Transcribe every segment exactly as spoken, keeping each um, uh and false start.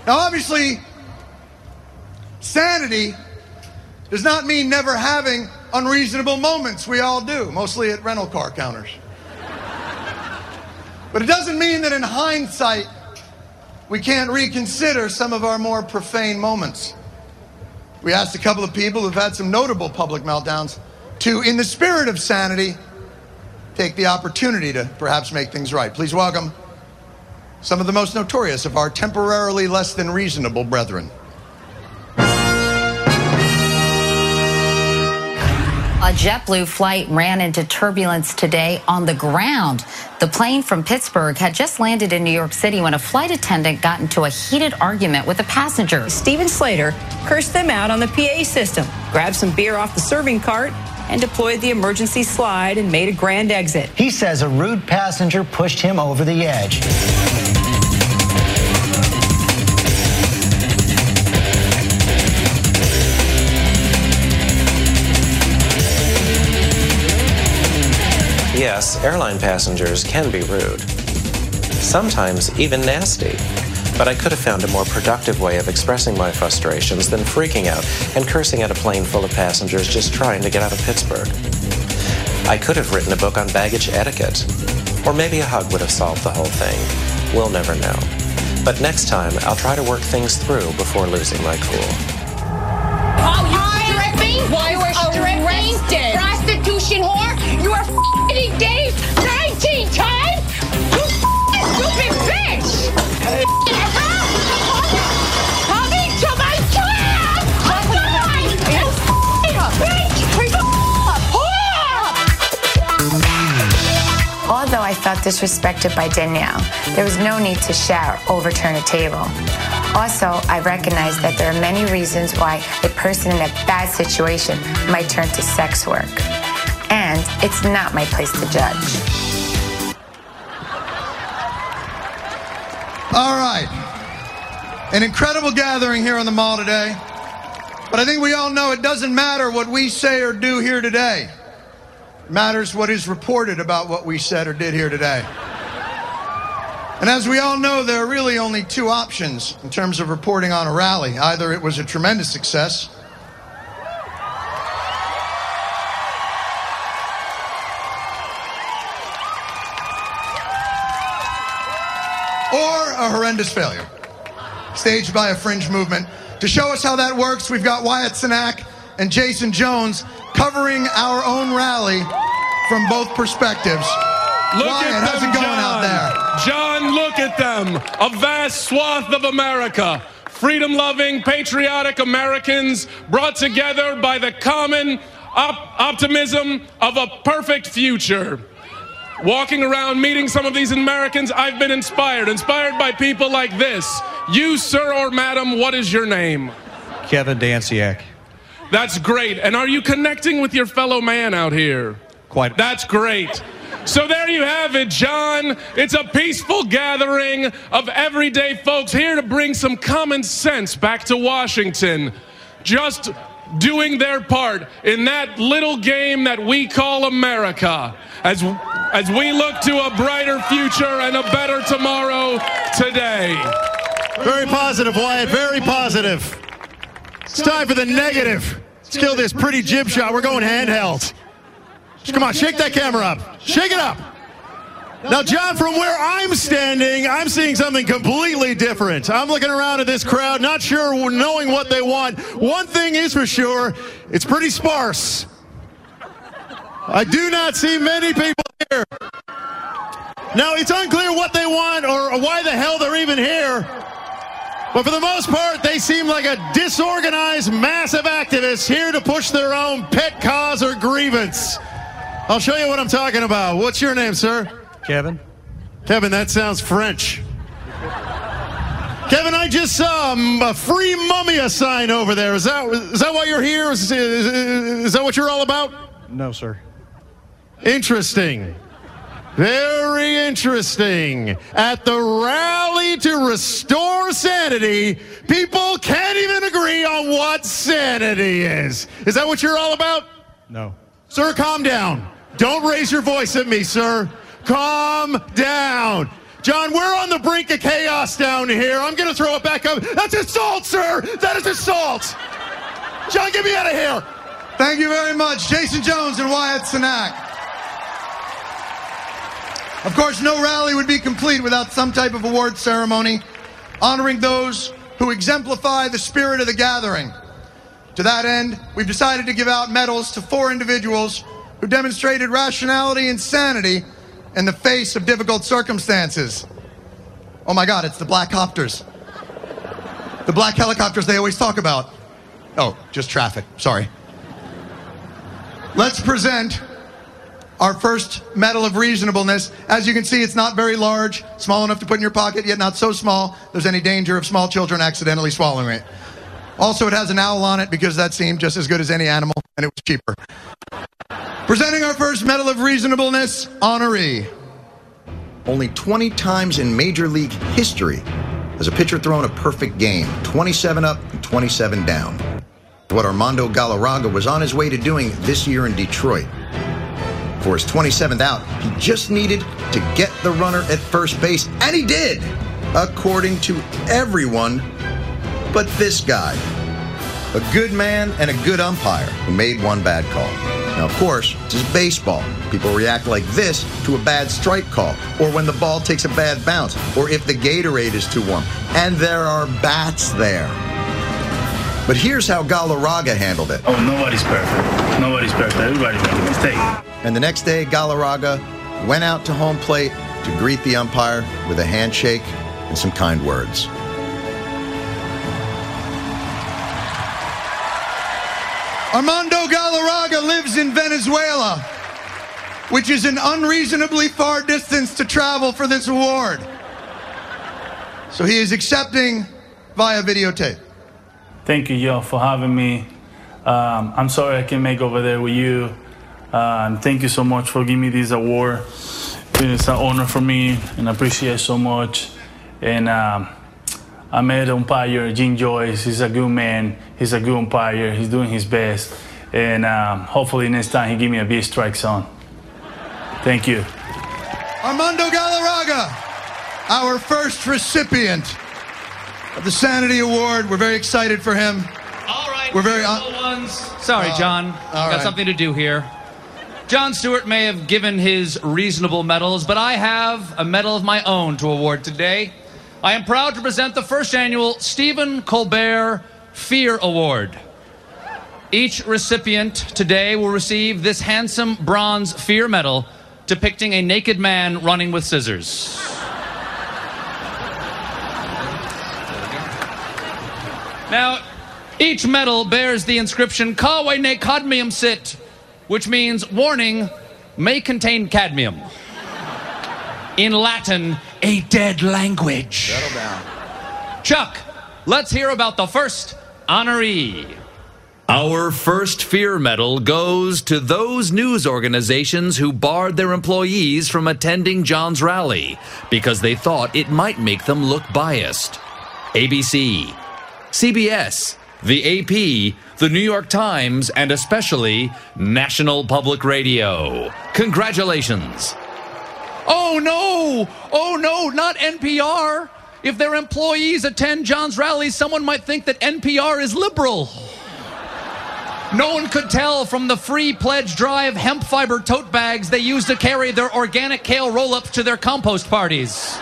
Now, obviously, sanity does not mean never having unreasonable moments. We all do, mostly at rental car counters. But it doesn't mean that in hindsight, we can't reconsider some of our more profane moments. We asked a couple of people who've had some notable public meltdowns to, in the spirit of sanity, take the opportunity to perhaps make things right. Please welcome some of the most notorious of our temporarily less than reasonable brethren. A JetBlue flight ran into turbulence today on the ground. The plane from Pittsburgh had just landed in New York City when a flight attendant got into a heated argument with a passenger. Steven Slater cursed them out on the P A system, grabbed some beer off the serving cart, and deployed the emergency slide and made a grand exit. He says a rude passenger pushed him over the edge. Yes, airline passengers can be rude, sometimes even nasty, but I could have found a more productive way of expressing my frustrations than freaking out and cursing at a plane full of passengers just trying to get out of Pittsburgh. I could have written a book on baggage etiquette, or maybe a hug would have solved the whole thing. We'll never know. But next time, I'll try to work things through before losing my cool. Oh, you stripping? Why you were arrested? Prostitution whore? You are f***ing engaged nineteen times? You f***ing stupid bitch! Coming to my class! You f***ing bitch! Although I felt disrespected by Danielle, there was no need to shout, overturn a table. Also, I recognize that there are many reasons why a person in a bad situation might turn to sex work. And it's not my place to judge. All right. An incredible gathering here on the Mall today. But I think we all know it doesn't matter what we say or do here today. It matters what is reported about what we said or did here today. And as we all know, there are really only two options in terms of reporting on a rally. Either it was a tremendous success, or a horrendous failure, staged by a fringe movement. To show us how that works, we've got Wyatt Cenac and Jason Jones covering our own rally from both perspectives. Look Wyatt, at them, how's it going John. out there? John, look at them. A vast swath of America. Freedom-loving, patriotic Americans brought together by the common op- optimism of a perfect future. Walking around, meeting some of these Americans, I've been inspired. Inspired by people like this. You, sir or madam, what is your name? Kevin Danciak. That's great. And are you connecting with your fellow man out here? Quite. That's great. So there you have it, John. It's a peaceful gathering of everyday folks here to bring some common sense back to Washington. Just doing their part in that little game that we call America. As, as we look to a brighter future and a better tomorrow today. Very positive, Wyatt, very positive. It's time for the negative. Let's kill this pretty jib shot. We're going handheld. Come on, shake that camera up. Shake it up. Now, John, from where I'm standing, I'm seeing something completely different. I'm looking around at this crowd, not sure, knowing what they want. One thing is for sure, it's pretty sparse. I do not see many people here. Now, it's unclear what they want or why the hell they're even here. But for the most part, they seem like a disorganized mass of activists here to push their own pet cause or grievance. I'll show you what I'm talking about. What's your name, sir? Kevin. Kevin, that sounds French. Kevin, I just saw um, a free Mumia sign over there. Is that is that why you're here? Is, is, is that what you're all about? No, sir. Interesting. Very interesting. At the rally to restore sanity, people can't even agree on what sanity is. Is that what you're all about? No. Sir, calm down. Don't raise your voice at me, sir. Calm down. John, we're on the brink of chaos down here. I'm going to throw it back up. That's assault, sir. That is assault. John, get me out of here. Thank you very much, Jason Jones and Wyatt Cenac. Of course, no rally would be complete without some type of award ceremony honoring those who exemplify the spirit of the gathering. To that end, we've decided to give out medals to four individuals who demonstrated rationality and sanity in the face of difficult circumstances. Oh my God, it's the black copters. The black helicopters they always talk about. Oh, just traffic, sorry. Let's present our first Medal of Reasonableness. As you can see, it's not very large, small enough to put in your pocket, yet not so small there's any danger of small children accidentally swallowing it. Also, it has an owl on it because that seemed just as good as any animal, and it was cheaper. Presenting our first Medal of Reasonableness honoree. Only twenty times in Major League history has a pitcher thrown a perfect game, twenty-seven up and twenty-seven down. What Armando Galarraga was on his way to doing this year in Detroit. For his twenty-seventh out, he just needed to get the runner at first base, and he did, according to everyone but this guy. A good man and a good umpire who made one bad call. Now, of course, this is baseball. People react like this to a bad strike call, or when the ball takes a bad bounce, or if the Gatorade is too warm. And there are bats there. But here's how Galarraga handled it. Oh, nobody's perfect. Nobody's perfect. Everybody makes a mistake. And the next day, Galarraga went out to home plate to greet the umpire with a handshake and some kind words. Armando Galarraga lives in Venezuela, which is an unreasonably far distance to travel for this award. So he is accepting via videotape. Thank you, yo, for having me. Um, I'm sorry I can't make over there with you. Uh, and thank you so much for giving me this award. It's an honor for me, and I appreciate it so much. And um, I met umpire Jim Joyce. He's a good man. He's a good umpire. He's doing his best. And um, hopefully next time he give me a big strike zone. Thank you. Armando Galarraga, our first recipient of the Sanity Award. We're very excited for him. All right, we're very little ones. Sorry, uh, John. Got right. something to do here. John Stewart may have given his reasonable medals, but I have a medal of my own to award today. I am proud to present the first annual Stephen Colbert Fear Award. Each recipient today will receive this handsome bronze Fear Medal depicting a naked man running with scissors. Now, each medal bears the inscription Kawe ne cadmium sit, which means, warning, may contain cadmium. In Latin, a dead language. Settle down. Chuck, let's hear about the first honoree. Our first Fear Medal goes to those news organizations who barred their employees from attending John's rally because they thought it might make them look biased. A B C, C B S, the A P, the New York Times, and especially National Public Radio. Congratulations. Oh no! Oh no, not N P R! If their employees attend John's rallies, someone might think that N P R is liberal. No one could tell from the free Pledge Drive hemp fiber tote bags they use to carry their organic kale roll-ups to their compost parties.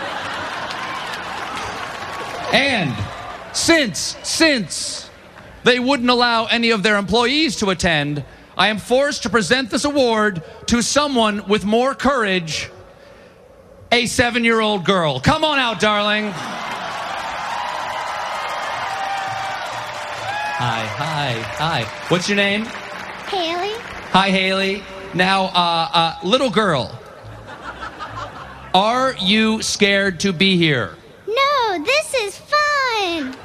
And since, since they wouldn't allow any of their employees to attend, I am forced to present this award to someone with more courage, a seven-year-old girl. Come on out, darling. Hi, hi, hi. What's your name? Haley. Hi, Haley. Now, uh, uh, little girl, are you scared to be here? No, this is fun.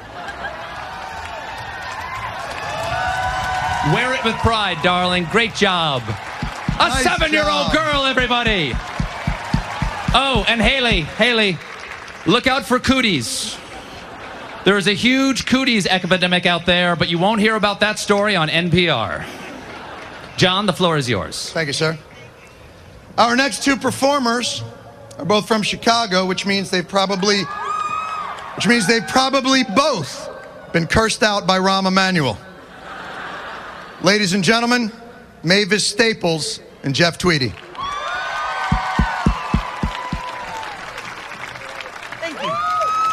Wear it with pride, darling. Great job. A Nice seven-year-old job. girl, everybody. Oh, and Haley, Haley, look out for cooties. There is a huge cooties epidemic out there, but you won't hear about that story on N P R. John, the floor is yours. Thank you, sir. Our next two performers are both from Chicago, which means they've probably, which means they've probably both been cursed out by Rahm Emanuel. Ladies and gentlemen, Mavis Staples and Jeff Tweedy. Thank you.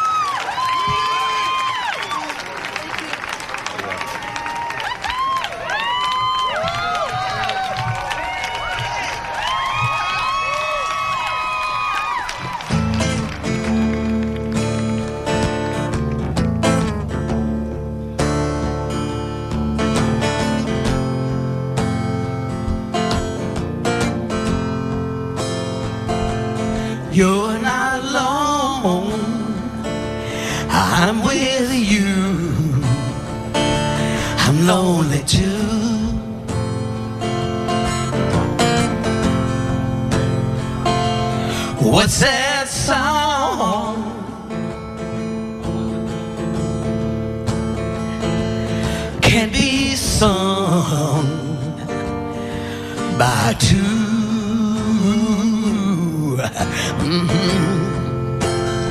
You're not alone, I'm with you, I'm lonely too. What's that song? Can't be sung by two. Mm-hmm.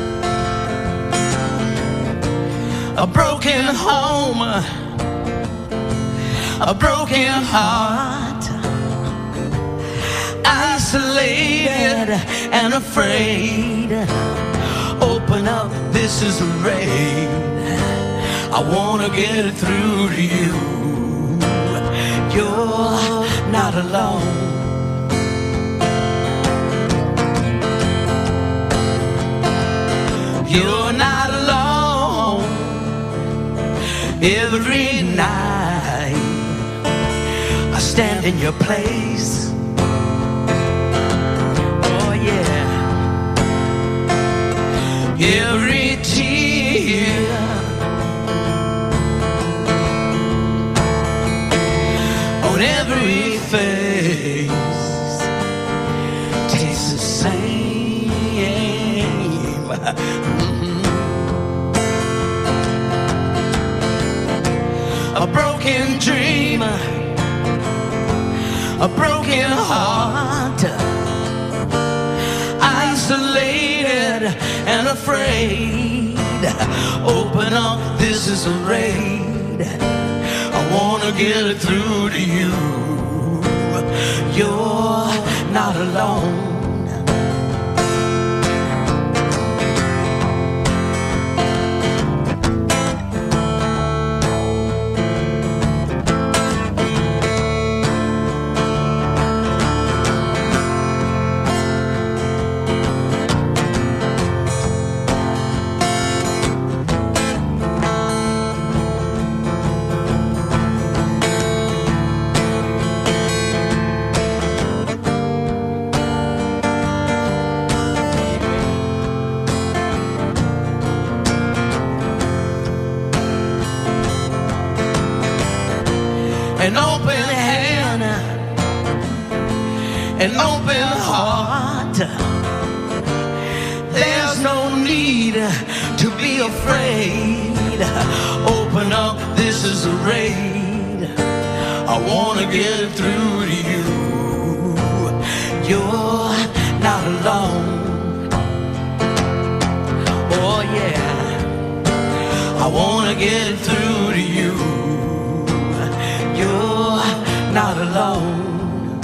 A broken home, a broken heart, isolated and afraid. Open up, this is the rain. I wanna get it through to you. You're not alone. You're not alone. Every night I stand in your place. Oh yeah. Every tear, on every face, tastes the same. A broken dream, a broken heart, isolated and afraid. Open up, this is a raid. I wanna get it through to you. You're not alone. An open hand, an open heart. There's no need to be afraid. Open up, this is a raid. I wanna get it through to you. You're not alone. Oh yeah, I wanna get it through to you. You're not alone.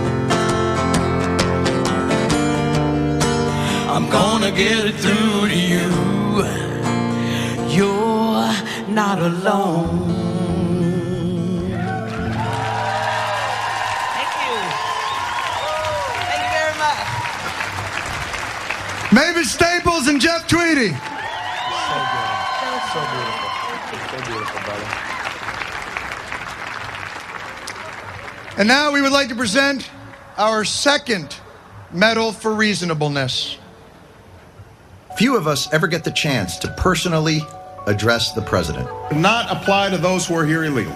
I'm gonna get it through to you. You're not alone. Thank you. Thank you very much. Mavis Staples and Jeff Tweedy. So good. So beautiful. So beautiful, brother. And now we would like to present our second Medal for Reasonableness. Few of us ever get the chance to personally address the president. Not apply to those who are here illegally.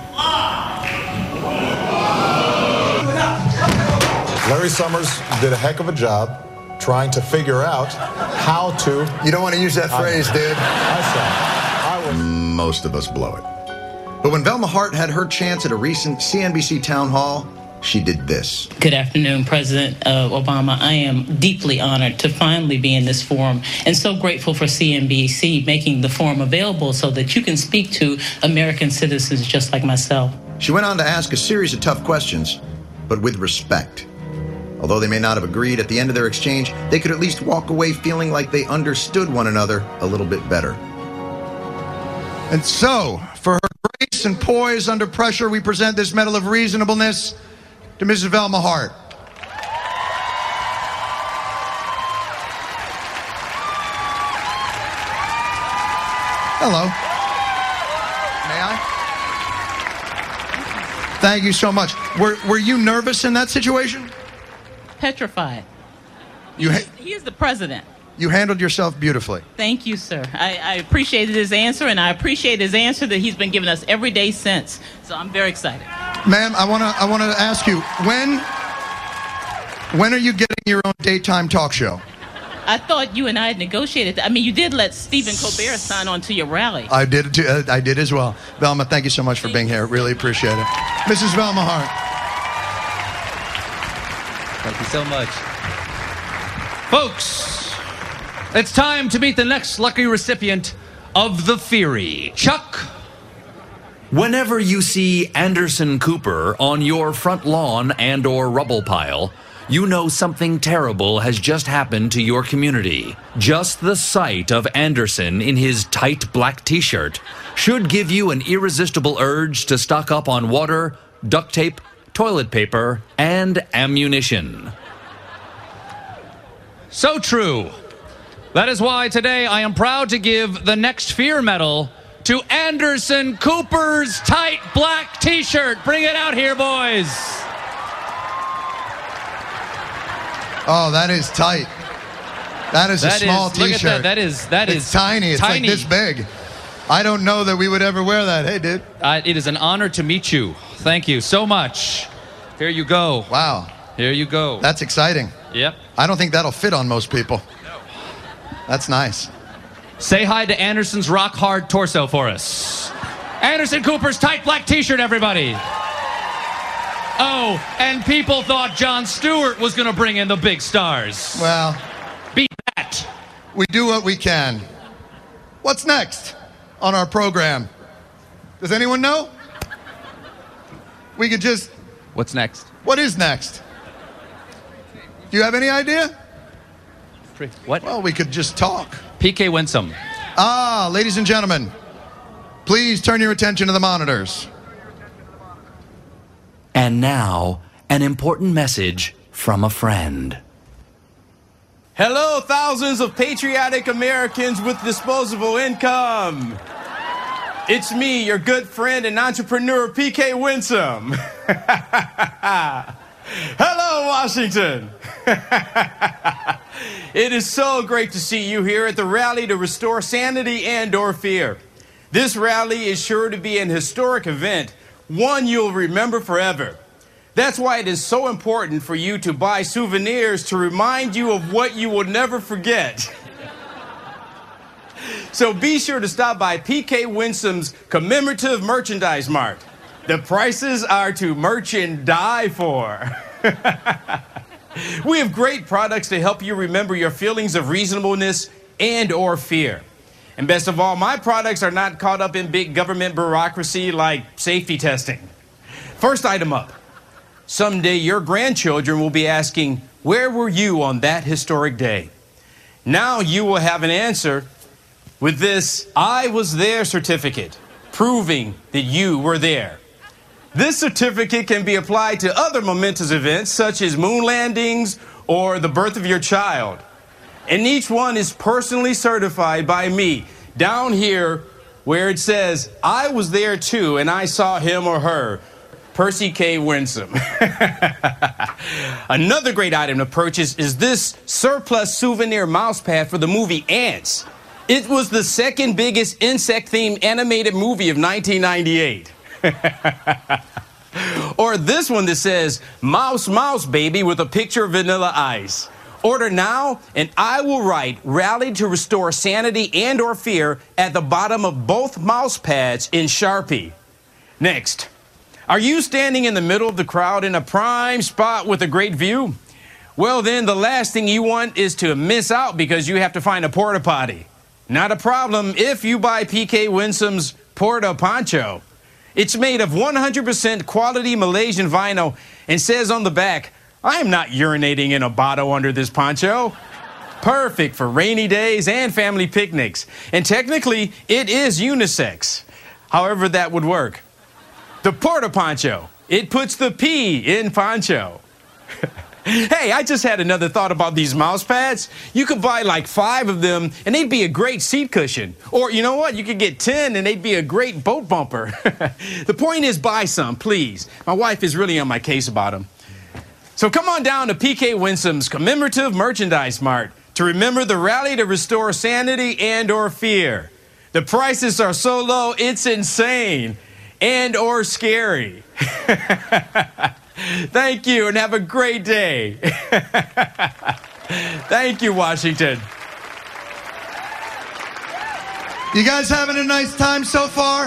Larry Summers did a heck of a job trying to figure out how to... You don't want to use that phrase, dude. I said. I was... Most of us blow it. But when Velma Hart had her chance at a recent C N B C town hall, she did this. Good afternoon, President uh, Obama. I am deeply honored to finally be in this forum and so grateful for C N B C making the forum available so that you can speak to American citizens just like myself. She went on to ask a series of tough questions, but with respect. Although they may not have agreed at the end of their exchange, they could at least walk away feeling like they understood one another a little bit better. And so, for her grace and poise under pressure, we present this Medal of Reasonableness to Missus Velma Hart. Hello. May I? Thank you so much. Were, were you nervous in that situation? Petrified. You ha- He is the president. You handled yourself beautifully. Thank you, sir. I, I appreciated his answer, and I appreciate his answer that he's been giving us every day since. So I'm very excited. Ma'am, I want to I want to ask you, when when are you getting your own daytime talk show? I thought you and I had negotiated that. I mean, you did let Stephen Colbert sign on to your rally. I did too, uh, I did as well. Velma, thank you so much for being here. Really appreciate it. Missus Velma Hart. Thank you so much. Folks, it's time to meet the next lucky recipient of the Fury. Chuck. Whenever you see Anderson Cooper on your front lawn and or rubble pile, you know something terrible has just happened to your community. Just the sight of Anderson in his tight black t-shirt should give you an irresistible urge to stock up on water, duct tape, toilet paper, and ammunition. So true. That is why today I am proud to give the next Fear Medal to Anderson Cooper's tight black t-shirt. Bring it out here, boys. Oh, that is tight. That is That a small is- look t-shirt. at that. That is- that it's is tiny. It's tiny. like this big. I don't know that we would ever wear that. Hey, dude. Uh, it is an honor to meet you. Thank you so much. Here you go. Wow. Here you go. That's exciting. Yep. I don't think that'll fit on most people. That's nice. Say hi to Anderson's rock hard torso for us. Anderson Cooper's tight black t-shirt, everybody. Oh, and people thought Jon Stewart was going to bring in the big stars. Well, beat that. We do what we can. What's next on our program? Does anyone know? We could just... What's next? What is next? Do you have any idea? What? Well, we could just talk. P K Winsome. Ah, ladies and gentlemen, please turn your attention to the monitors. And now, an important message from a friend. Hello, thousands of patriotic Americans with disposable income. It's me, your good friend and entrepreneur, P K Winsome. Hello, Washington. It is so great to see you here at the rally to restore sanity and or fear. This rally is sure to be an historic event, one you'll remember forever. That's why it is so important for you to buy souvenirs to remind you of what you will never forget. So be sure to stop by P K Winsome's commemorative merchandise mart. The prices are to merchant die for. We have great products to help you remember your feelings of reasonableness and or fear. And best of all, my products are not caught up in big government bureaucracy like safety testing. First item up. Someday your grandchildren will be asking, where were you on that historic day? Now you will have an answer with this I was there certificate, proving that you were there. This certificate can be applied to other momentous events such as moon landings or the birth of your child. And each one is personally certified by me down here where it says, I was there too and I saw him or her, Percy K. Winsome. Another great item to purchase is this surplus souvenir mouse pad for the movie Ants. It was the second biggest insect-themed animated movie of nineteen ninety-eight. Or this one that says, Mouse, Mouse, Baby, with a picture of Vanilla Ice. Order now, and I will write Rally to Restore Sanity and or Fear at the bottom of both mouse pads in Sharpie. Next, Are you standing in the middle of the crowd in a prime spot with a great view? Well, then the last thing you want is to miss out because you have to find a porta potty. Not a problem if you buy P K Winsome's Porta Poncho. It's made of one hundred percent quality Malaysian vinyl and says on the back, I am not urinating in a bottle under this poncho. Perfect for rainy days and family picnics. And technically, it is unisex. However that would work. The Porta Poncho. It puts the P in poncho. Hey, I just had another thought about these mouse pads. You could buy like five of them and they'd be a great seat cushion. Or you know what? You could get ten and they'd be a great boat bumper. The point is buy some, please. My wife is really on my case about them. So come on down to P K Winsome's commemorative merchandise mart to remember the rally to restore sanity and or fear. The prices are so low, it's insane and or scary. Thank you and have a great day. Thank you, Washington. You guys having a nice time so far?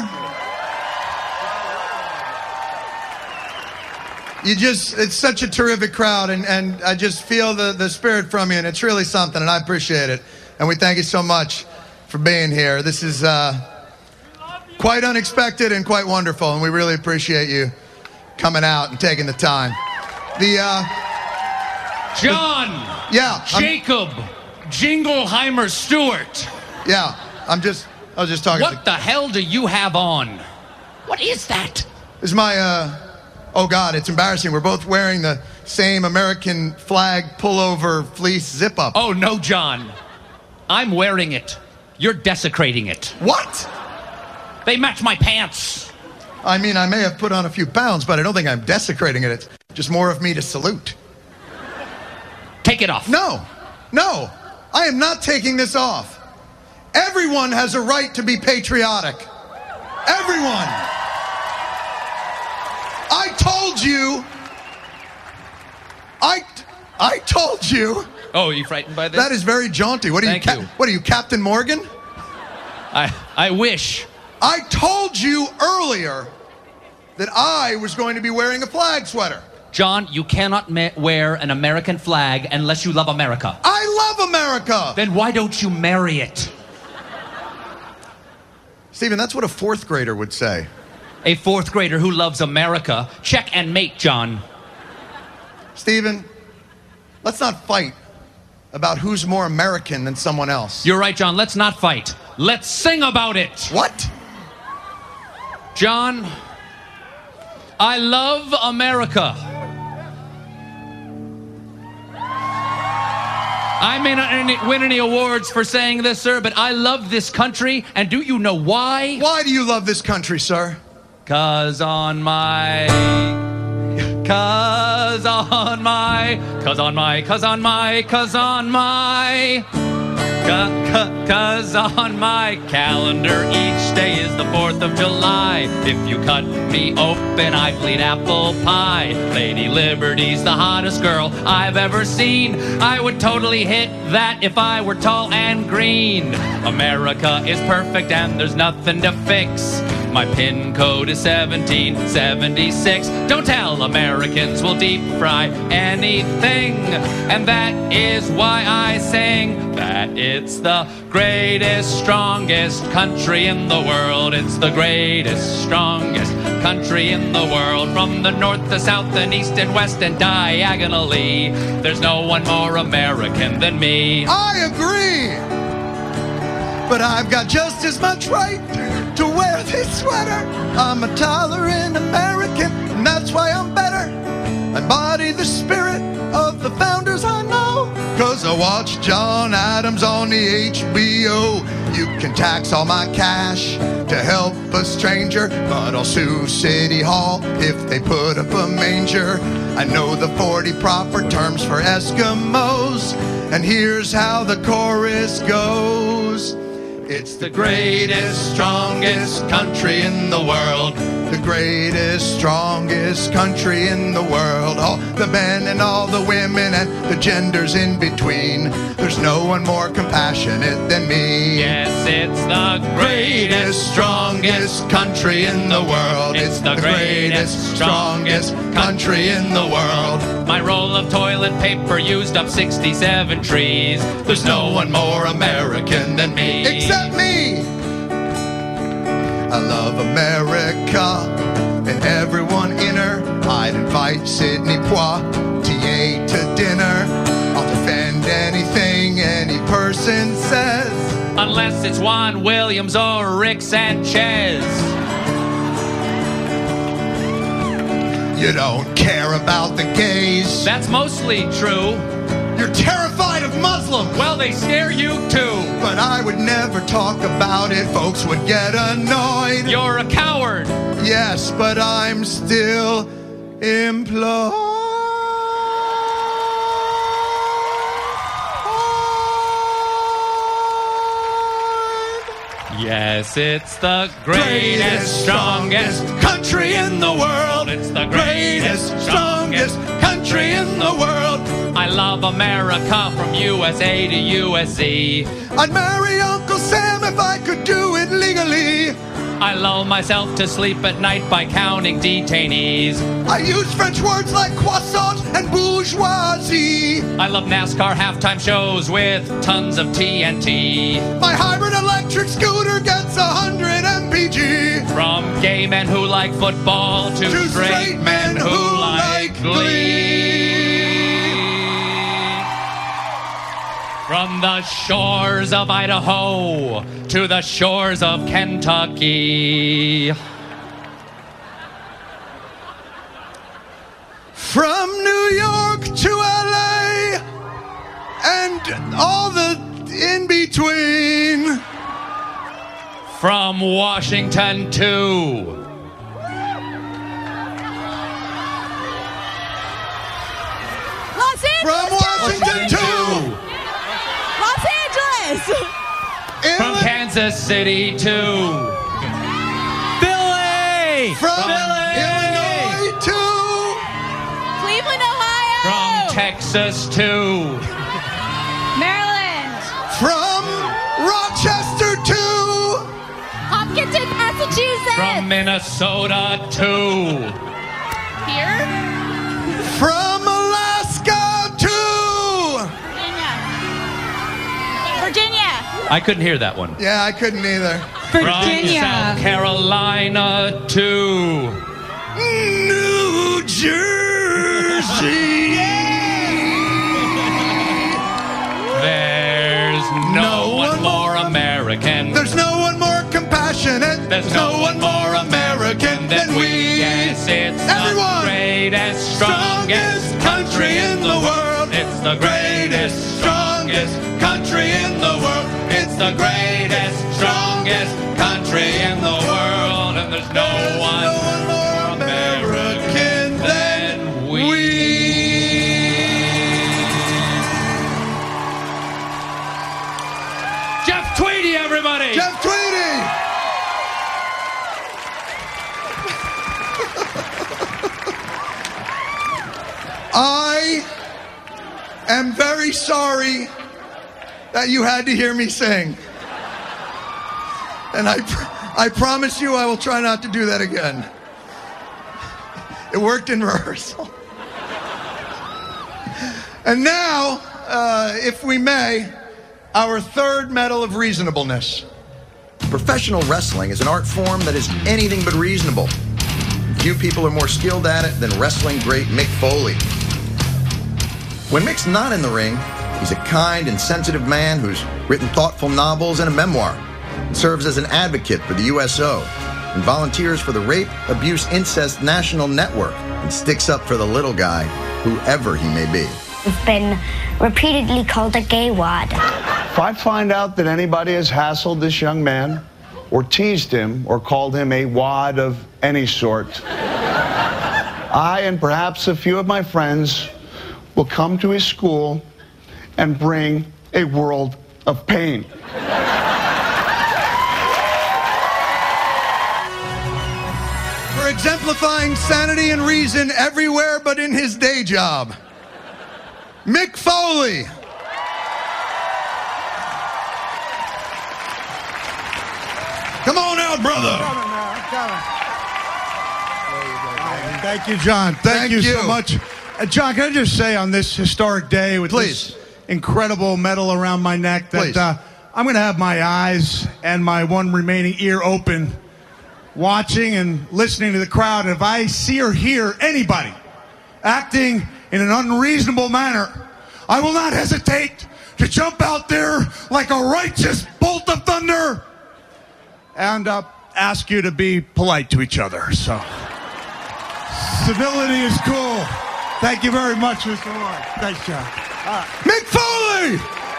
You just, it's such a terrific crowd, and, and I just feel the, the spirit from you, and it's really something, and I appreciate it. And we thank you so much for being here. This is uh, quite unexpected and quite wonderful, and we really appreciate you coming out and taking the time. The, uh... John! The, yeah. Jacob! I'm, Jingleheimer Stewart! Yeah, I'm just, I was just talking What to, the hell do you have on? What is that? This is my, uh... Oh, God, it's embarrassing. We're both wearing the same American flag pullover fleece zip-up. Oh, no, John. I'm wearing it. You're desecrating it. What? They match my pants. I mean, I may have put on a few pounds, but I don't think I'm desecrating it. It's just more of me to salute. Take it off. No. No. I am not taking this off. Everyone has a right to be patriotic. Everyone. I told you. I, I told you. Oh, are you frightened by this? That is very jaunty. What are Thank you, you? What are you, Captain Morgan? I, I wish. I told you earlier that I was going to be wearing a flag sweater. John, you cannot ma- wear an American flag unless you love America. I love America. Then why don't you marry it? Stephen, that's what a fourth grader would say. A fourth grader who loves America. Check and mate, John. Stephen, let's not fight about who's more American than someone else. You're right, John. Let's not fight. Let's sing about it. What? John, I love America. I may not any, win any awards for saying this, sir, but I love this country. And do you know why? Why do you love this country, sir? Cause on my, cause on my, cause on my, cause on my, cause on my, cause on my calendar each day is the fourth of July. If you cut me open, I bleed apple pie. Lady Liberty's the hottest girl I've ever seen. I would totally hit that if I were tall and green. America is perfect and there's nothing to fix. My PIN code is seventeen seventy-six. Don't tell Americans we'll deep fry anything. And that is why I sing that it's the greatest, strongest country in the world. It's the greatest, strongest country in the world. From the north to south and east and west and diagonally, there's no one more American than me. I agree. But I've got just as much right to wear this sweater. I'm a tolerant American, and that's why I'm better. I embody the spirit of the founders I know. Cause I watch John Adams on the H B O. You can tax all my cash to help a stranger, but I'll sue City Hall if they put up a manger. I know the forty proper terms for Eskimos, and here's how the chorus goes. It's the greatest, strongest country in the world. The greatest, strongest country in the world. All the men and all the women and the genders in between. There's no one more compassionate than me. Yes, it's the greatest, strongest country in the world. It's the greatest, strongest country in the world. My roll of toilet paper used up sixty-seven trees. There's no one more American than me. Except me! I love America and everyone in her. I'd invite Sidney Poitier to dinner. I'll defend anything any person says. Unless it's Juan Williams or Rick Sanchez. You don't care about the gays. That's mostly true. You're terrified of Muslims. Well, they scare you too. But I would never talk about it. Folks would get annoyed. You're a coward. Yes, but I'm still employed. Yes, it's the greatest, strongest country in the world. It's the greatest, strongest country in the world. I love America from U S A to U S C. I'd marry Uncle Sam if I could do it legally. I lull myself to sleep at night by counting detainees. I use French words like croissant and bourgeoisie. I love NASCAR halftime shows with tons of T N T. My hybrid electric scooter gets one hundred M P G. From gay men who like football to, to straight, straight men who, who like glee. From the shores of Idaho to the shores of Kentucky. From New York to L A and all the in between. From Washington to Los Angeles. From Washington to Los Angeles. From Kansas City to Philly. From Philly. Illinois to Cleveland, Ohio. From Texas to Maryland. From Rochester to Hopkinton, Massachusetts. From Minnesota to here. From Alaska to Virginia. I couldn't hear that one. Yeah, I couldn't either. Virginia. From South Carolina to New Jersey. There's no, no one, one more American. There's no one more compassionate. There's no, no one more American than, than we. Yes, it's Everyone. the greatest, strongest country in the world. It's the greatest, strongest country in the world. It's the greatest, strongest country in the world. And there's no one, no one more American than we. we. Jeff Tweedy, everybody! Jeff Tweedy! I am very sorry that you had to hear me sing. And I, pr- I promise you I will try not to do that again. It worked in rehearsal. And now, uh, if we may, our third medal of reasonableness. Professional wrestling is an art form that is anything but reasonable. Few people are more skilled at it than wrestling great Mick Foley. When Mick's not in the ring, he's a kind and sensitive man who's written thoughtful novels and a memoir, and serves as an advocate for the U S O, and volunteers for the Rape, Abuse, Incest National Network, and sticks up for the little guy, whoever he may be. We've been repeatedly called a gay wad. If I find out that anybody has hassled this young man, or teased him, or called him a wad of any sort, I and perhaps a few of my friends will come to his school and bring a world of pain. For exemplifying sanity and reason everywhere but in his day job, Mick Foley. Come on out, brother. Thank you, John. Thank, Thank you, you. so much. Uh, John, can I just say on this historic day with Please. this incredible medal around my neck that Please. uh, I'm going to have my eyes and my one remaining ear open, watching and listening to the crowd. If I see or hear anybody acting in an unreasonable manner, I will not hesitate to jump out there like a righteous bolt of thunder and uh, ask you to be polite to each other. So, civility is cool. Thank you very much, Mister Ward. Thanks, John. All right. Mick Foley!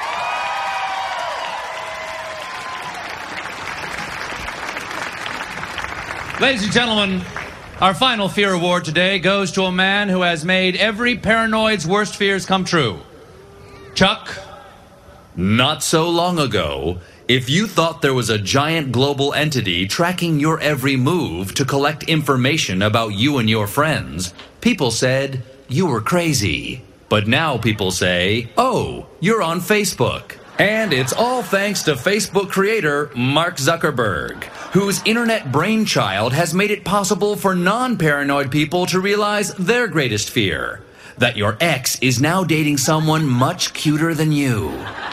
Ladies and gentlemen, our final fear award today goes to a man who has made every paranoid's worst fears come true. Chuck? Not so long ago, if you thought there was a giant global entity tracking your every move to collect information about you and your friends, people said you were crazy. But now people say, oh, you're on Facebook. And it's all thanks to Facebook creator Mark Zuckerberg, whose internet brainchild has made it possible for non-paranoid people to realize their greatest fear, that your ex is now dating someone much cuter than you.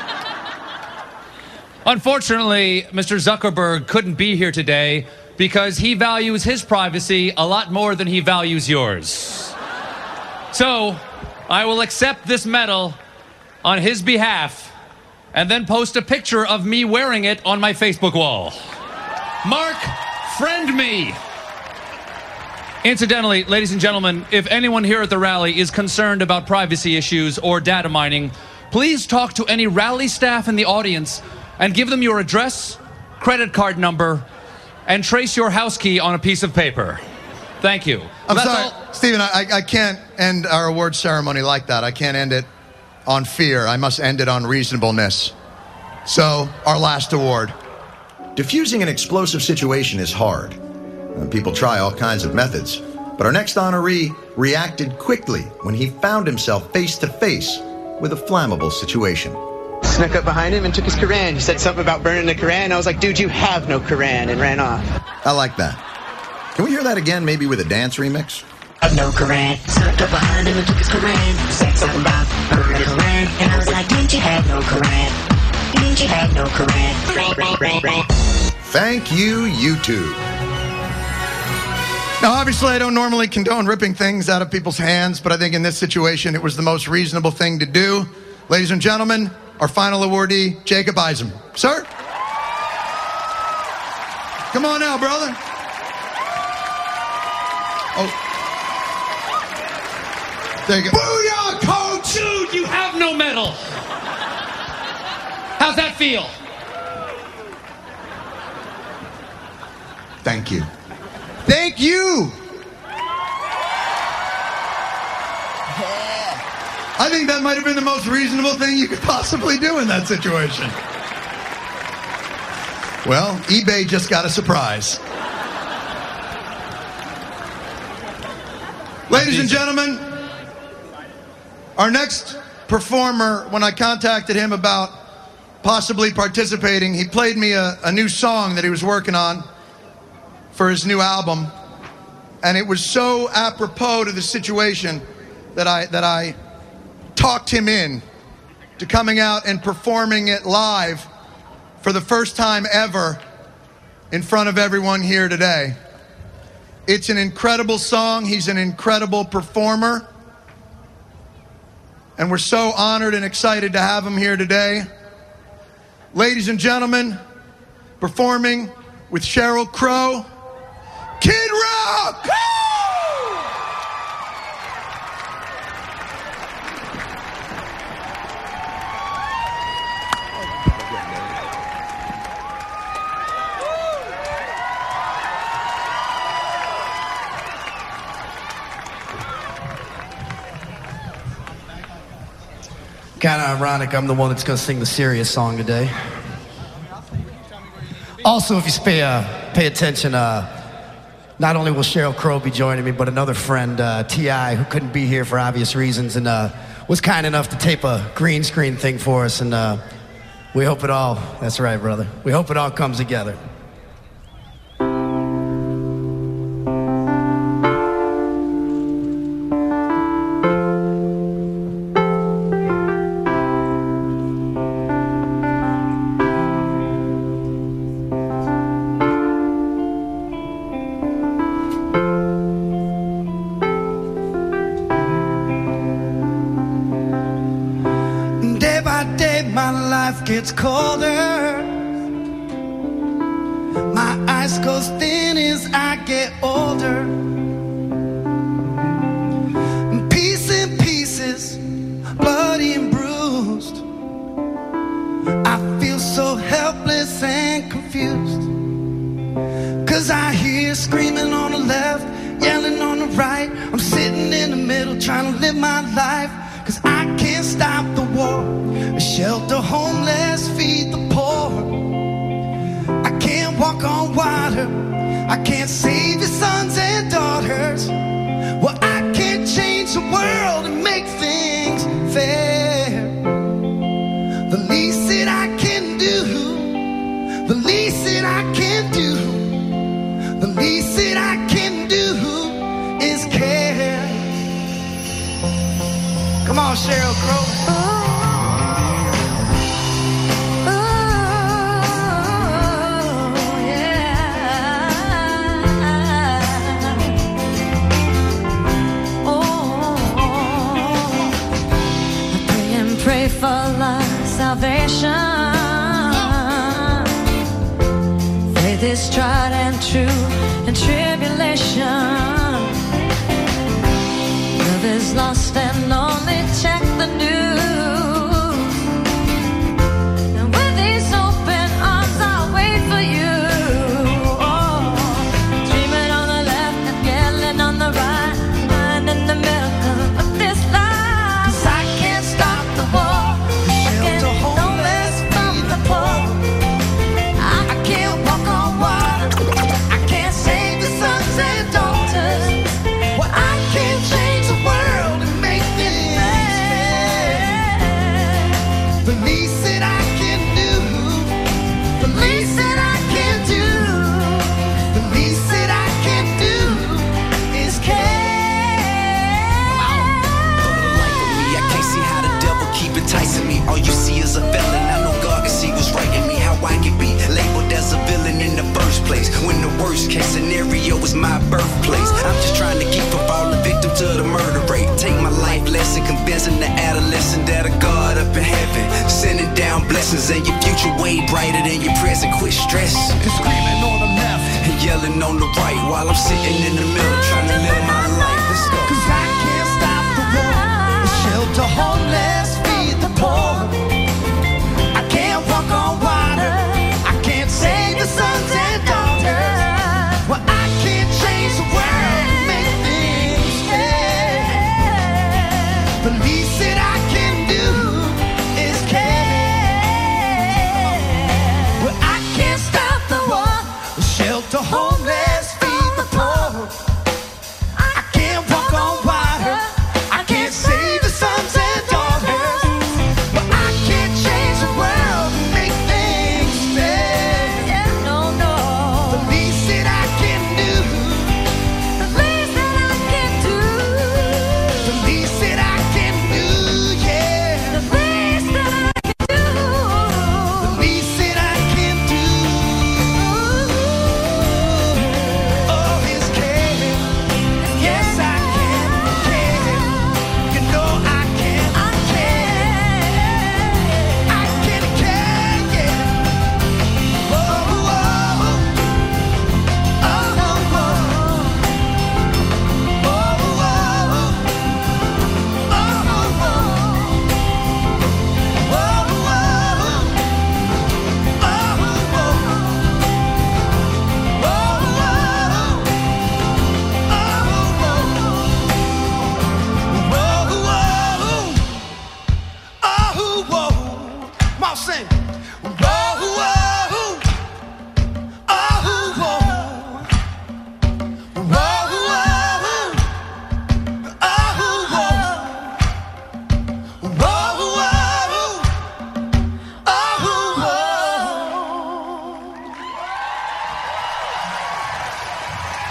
Unfortunately, Mister Zuckerberg couldn't be here today because he values his privacy a lot more than he values yours. So, I will accept this medal on his behalf and then post a picture of me wearing it on my Facebook wall. Mark, friend me. Incidentally, ladies and gentlemen, if anyone here at the rally is concerned about privacy issues or data mining, please talk to any rally staff in the audience and give them your address, credit card number, and trace your house key on a piece of paper. Thank you. I'm That's sorry, all. Stephen, I, I can't end our award ceremony like that. I can't end it on fear. I must end it on reasonableness. So, our last award. Diffusing an explosive situation is hard. Uh, People try all kinds of methods. But our next honoree reacted quickly when he found himself face to face with a flammable situation. Snuck up behind him and took his Quran. He said something about burning the Quran. I was like, dude, you have no Quran, and ran off. I like that. Can we hear that again, maybe with a dance remix? I've no Quran. Snuck up behind him and took his Quran. Said something about burning the Quran. And I was like, didn't you have no Quran? Didn't you have no Quran? Ran, ran, ran, ran. Thank you, YouTube. Now, obviously, I don't normally condone ripping things out of people's hands, but I think in this situation, it was the most reasonable thing to do. Ladies and gentlemen, our final awardee, Jacob Eisen. Sir? Come on now, brother. Oh. Take it. Booyah, coach! Dude, you have no medal. How's that feel? Thank you. Thank you. I think that might have been the most reasonable thing you could possibly do in that situation. Well, eBay just got a surprise. Ladies and gentlemen, our next performer, when I contacted him about possibly participating, he played me a, a new song that he was working on for his new album, and it was so apropos to the situation that I that I talked him in to coming out and performing it live for the first time ever in front of everyone here today. It's an incredible song. He's an incredible performer, and we're so honored and excited to have him here today. Ladies and gentlemen, performing with Sheryl Crow, Kid Rock! Kind of ironic, I'm the one that's going to sing the serious song today. Also, if you pay, uh, pay attention, uh, not only will Sheryl Crow be joining me, but another friend, uh, T I, who couldn't be here for obvious reasons and uh, was kind enough to tape a green screen thing for us. And uh, we hope it all, that's right, brother. We hope it all comes together. Gets colder, my eyes go thin as I get older. Piece in pieces, bloody and bruised. I feel so helpless and confused. Cause I hear screaming on the left, yelling on the right. I'm sitting in the middle trying to live my life. Cause I can't stop the war, shelter homeless, feed the poor. I can't walk on water, I can't save your sons and daughters. Well, I can't change the world and make things fair. The least that I can do, the least that I can do, the least that I can do is care. Come on, Sheryl Crow. Pray for love, salvation. Faith is tried and true in tribulation. Love is lost and lonely, check the news. And with these open arms I'll wait for you. Oh, dreaming on the left and yelling on the right, lying in the middle of this life. All you see is a felon. I know God can see what's right in me, how I can be labeled as a villain in the first place, when the worst case scenario is my birthplace. I'm just trying to keep from falling victim to the murder rate. Take my life lesson, convincing the adolescent that a God up in heaven sending down blessings, and your future way brighter than your present. Quit stressing and screaming on the left and yelling on the right, while I'm sitting in the middle trying to live my life. Let's go. Cause I can't stop the war, shelter homeless, feed the poor. I can't walk on water, I can't save the sons and daughters. Well, I can't change the world and make things fair. The least that I can do is care. Well, I can't stop the war, shelter homeless, feed the poor. I can't walk on water, I can't save the sons and daughters.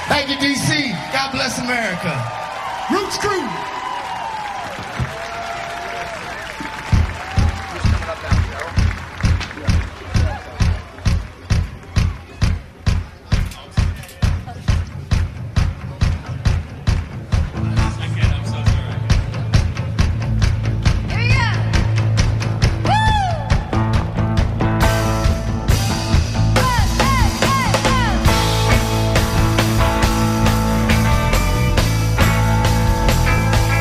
Thank you, D C. God bless America. Roots Crew. Hey!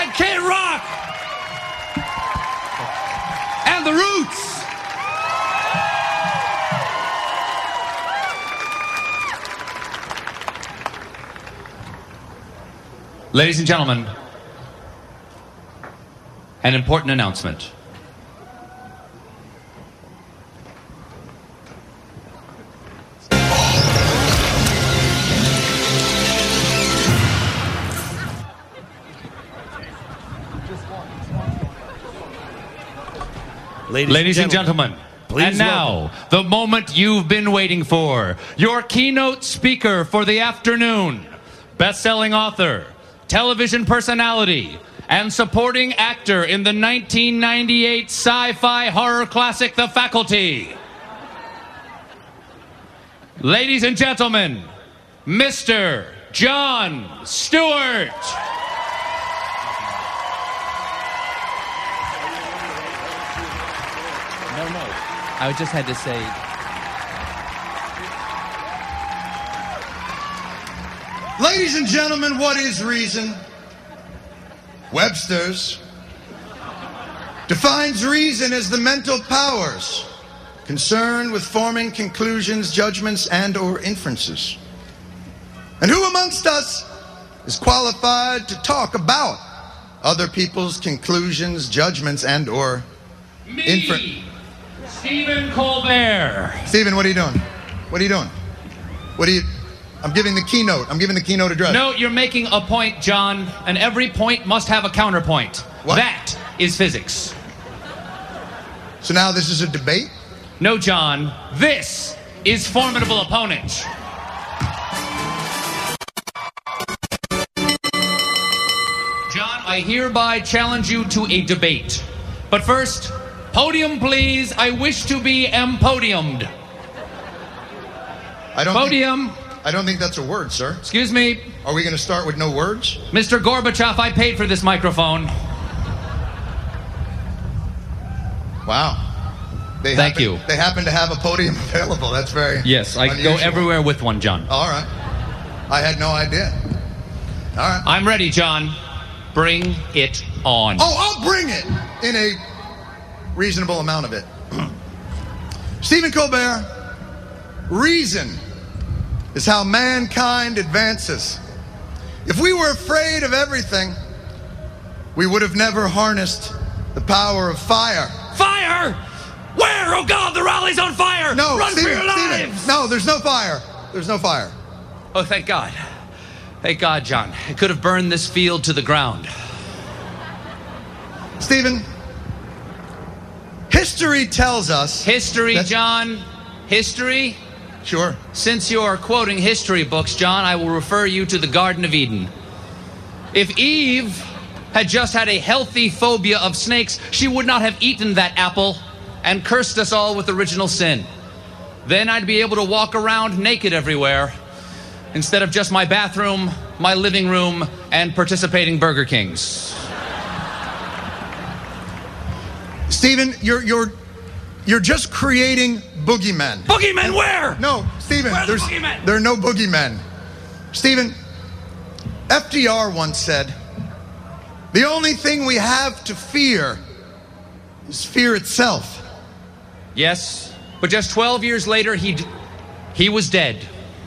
and Kid Rock. And the Roots. Ladies and gentlemen, an important announcement. Ladies, Ladies and and gentlemen, gentlemen, please and now, the moment you've been waiting for. Your keynote speaker for the afternoon, best-selling author, television personality, and supporting actor in the nineteen ninety-eight sci-fi horror classic The Faculty. Ladies and gentlemen, Mister Jon Stewart. No, no. I just had to say. Ladies and gentlemen, what is reason? Webster's defines reason as the mental powers concerned with forming conclusions, judgments, and or inferences. And who amongst us is qualified to talk about other people's conclusions, judgments, and or inferences? Stephen Colbert. Stephen, what are you doing? What are you doing? What are you... I'm giving the keynote. I'm giving the keynote address. No, you're making a point, John, and every point must have a counterpoint. What? That is physics. So now this is a debate? No, John. This is Formidable Opponent. John, I hereby challenge you to a debate. But first, podium, please. I wish to be empodiumed. I don't Podium. Think, I don't think that's a word, sir. Excuse me. Are we going to start with no words? Mister Gorbachev, I paid for this microphone. Wow. They Thank happen, you. They happen to have a podium available. That's very Yes, I unusual. go everywhere with one, John. All right. I had no idea. All right. I'm ready, John. Bring it on. Oh, I'll bring it in a reasonable amount of it. Stephen Colbert, reason is how mankind advances. If we were afraid of everything, we would have never harnessed the power of fire. Fire? Where? Oh God, the rally's on fire! No, Run Stephen, for your Stephen, lives! no, there's no fire. There's no fire. Oh, thank God. Thank God, John. It could have burned this field to the ground. Stephen, history tells us... History, John. History? Sure. Since you're quoting history books, John, I will refer you to the Garden of Eden. If Eve had just had a healthy phobia of snakes, she would not have eaten that apple and cursed us all with original sin. Then I'd be able to walk around naked everywhere instead of just my bathroom, my living room, and participating Burger Kings. Stephen, you're you're you're just creating boogeymen. Boogeymen where? No, Stephen, Where are the there's boogeymen? there are no boogeymen. Stephen, F D R once said, "The only thing we have to fear is fear itself." Yes, but just twelve years later, he he was dead.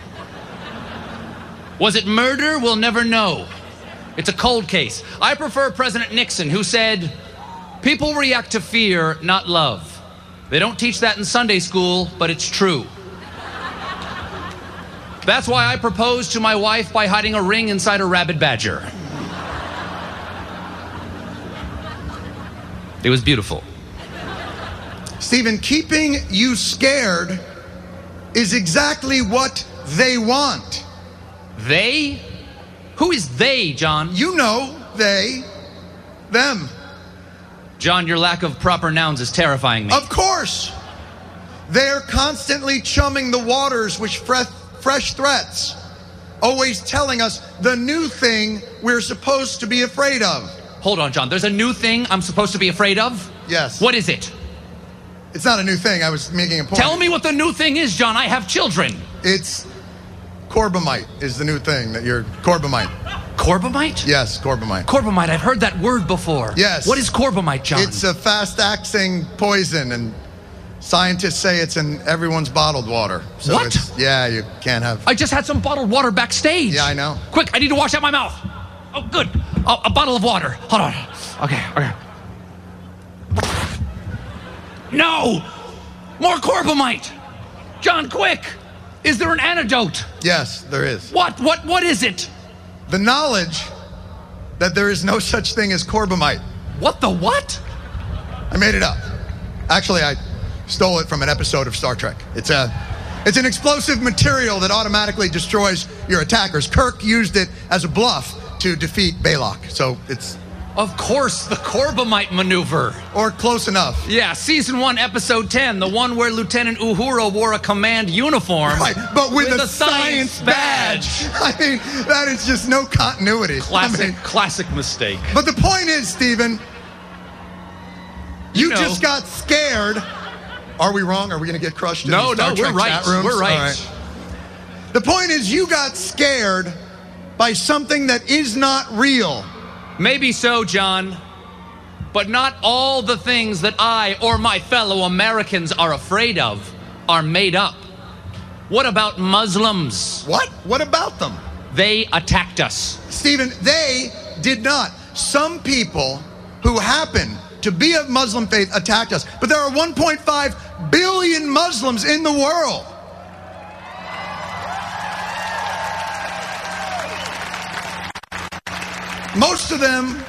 Was it murder? We'll never know. It's a cold case. I prefer President Nixon, who said, "People react to fear, not love." They don't teach that in Sunday school, but it's true. That's why I proposed to my wife by hiding a ring inside a rabid badger. It was beautiful. Stephen, keeping you scared is exactly what they want. They? Who is they, John? You know, they. Them. John, your lack of proper nouns is terrifying me. Of course. They're constantly chumming the waters with fre- fresh threats, always telling us the new thing we're supposed to be afraid of. Hold on, John. There's a new thing I'm supposed to be afraid of? Yes. What is it? It's not a new thing. I was making a point. Tell me what the new thing is, John. I have children. It's Corbomite is the new thing that you're... Corbomite. Corbamite? Yes, corbamite. Corbamite, I've heard that word before. Yes. What is corbamite, John? It's a fast-acting poison, and scientists say it's in everyone's bottled water. So What? It's, yeah, you can't have... I just had some bottled water backstage. Yeah, I know. Quick, I need to wash out my mouth. Oh, good. A, a bottle of water. Hold on. Okay, okay. No! More corbamite! John, quick! Is there an antidote? Yes, there is. What? What? What is it? The knowledge that there is no such thing as corbamite. What the what? I made it up. Actually, I stole it from an episode of Star Trek. It's a, it's an explosive material that automatically destroys your attackers. Kirk used it as a bluff to defeat Baylock. So it's... Of course, the corbamite maneuver. Or close enough. Yeah, season one, episode ten, the one where Lieutenant Uhura wore a command uniform. Right, but with, with a, a science, science badge. badge. I mean, that is just no continuity. Classic, I mean, classic mistake. But the point is, Stephen, you, You know. just got scared. Are we wrong? Are we going to get crushed in No, the Star no, Trek we're right. chat rooms? We're right. All right. The point is, you got scared by something that is not real. Maybe so, John. But not all the things that I or my fellow Americans are afraid of are made up. What about Muslims? What? What about them? They attacked us. Stephen, they did not. Some people who happen to be of Muslim faith attacked us. But there are one point five billion Muslims in the world. Most of them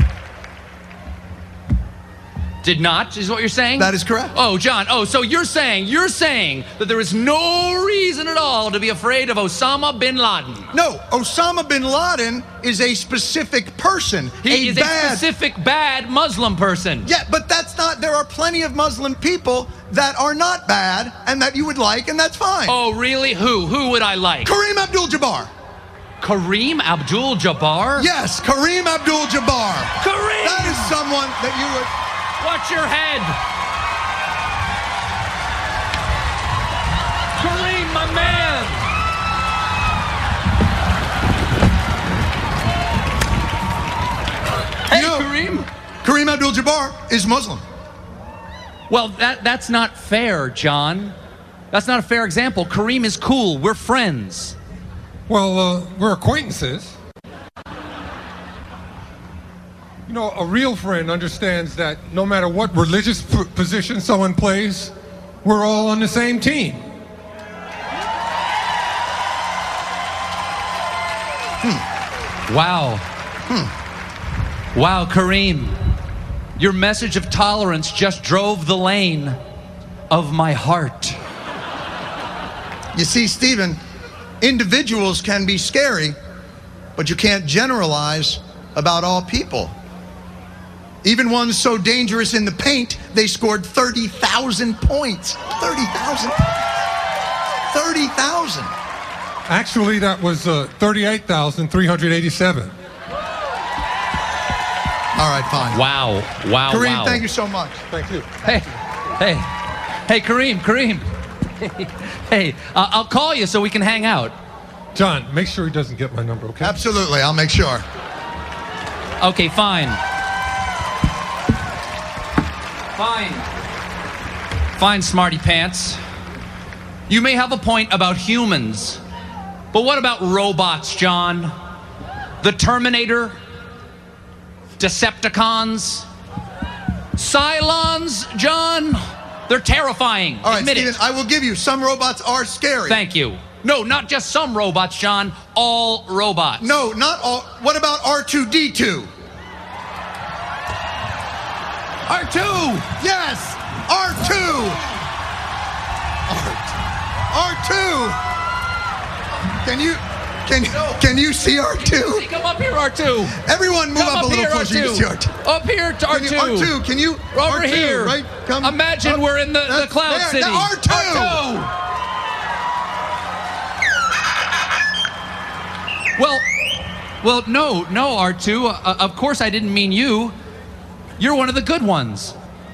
Did not, is what you're saying? That is correct. Oh, John, oh, so you're saying, you're saying that there is no reason at all to be afraid of Osama bin Laden. No, Osama bin Laden is a specific person. He a is bad, a specific bad Muslim person. Yeah, but that's not, there are plenty of Muslim people that are not bad and that you would like, and that's fine. Oh, really? Who? Who would I like? Kareem Abdul-Jabbar. Kareem Abdul-Jabbar? Yes, Kareem Abdul-Jabbar. Kareem! That is someone that you would... Watch your head. Kareem, my man. Hey, you know, Kareem. Kareem Abdul-Jabbar is Muslim. Well, that that's not fair, John. That's not a fair example. Kareem is cool. We're friends. Well, uh, we're acquaintances. You know, a real friend understands that no matter what religious p- position someone plays, we're all on the same team. Hmm. Wow. Hmm. Wow, Kareem. Your message of tolerance just drove the lane of my heart. You see, Stephen, individuals can be scary, but you can't generalize about all people. Even ones so dangerous in the paint, they scored thirty thousand points. thirty thousand thirty thousand. Actually, that was uh, thirty-eight thousand three hundred eighty-seven. All right, fine. Wow. Wow, Kareem, wow. thank you so much. Thank you. Hey, hey, hey, Kareem, Kareem. Hey, uh, I'll call you so we can hang out. John, make sure he doesn't get my number, okay? Absolutely, I'll make sure. Okay, fine. Fine. Fine, smarty pants. You may have a point about humans, but what about robots, John? The Terminator? Decepticons? Cylons, John? They're terrifying. All right, Admit Stephen, it. I will give you, some robots are scary. Thank you. No, not just some robots, John. All robots. No, not all. What about R two D two? R two! Yes! R two! R two! Can you, can you, can you see R two? Hey, come up here, R two. Everyone move Come up, up a little here, closer. You R two. can see R two. Up here to R Can two. you, R two, can you? Over R two, here. right? Come Imagine up. we're in the, the That's Cloud there. City. Now R two. R two. Well, well, no, no, R two. Uh, of course I didn't mean you. You're one of the good ones.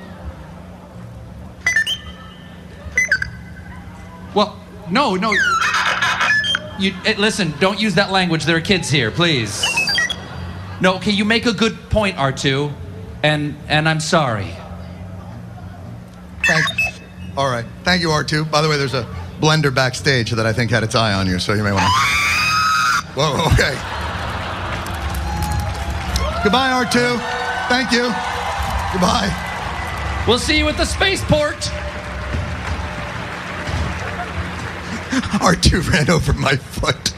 Well, no, no. You eh, listen, don't use that language. There are kids here, please. No, okay, you make a good point, R two, and and I'm sorry. Thank All right. Thank you, R two. By the way, there's a blender backstage that I think had its eye on you, so you may want to... Whoa, okay. Goodbye, R two. Thank you. Goodbye. We'll see you at the spaceport. R two ran over my foot.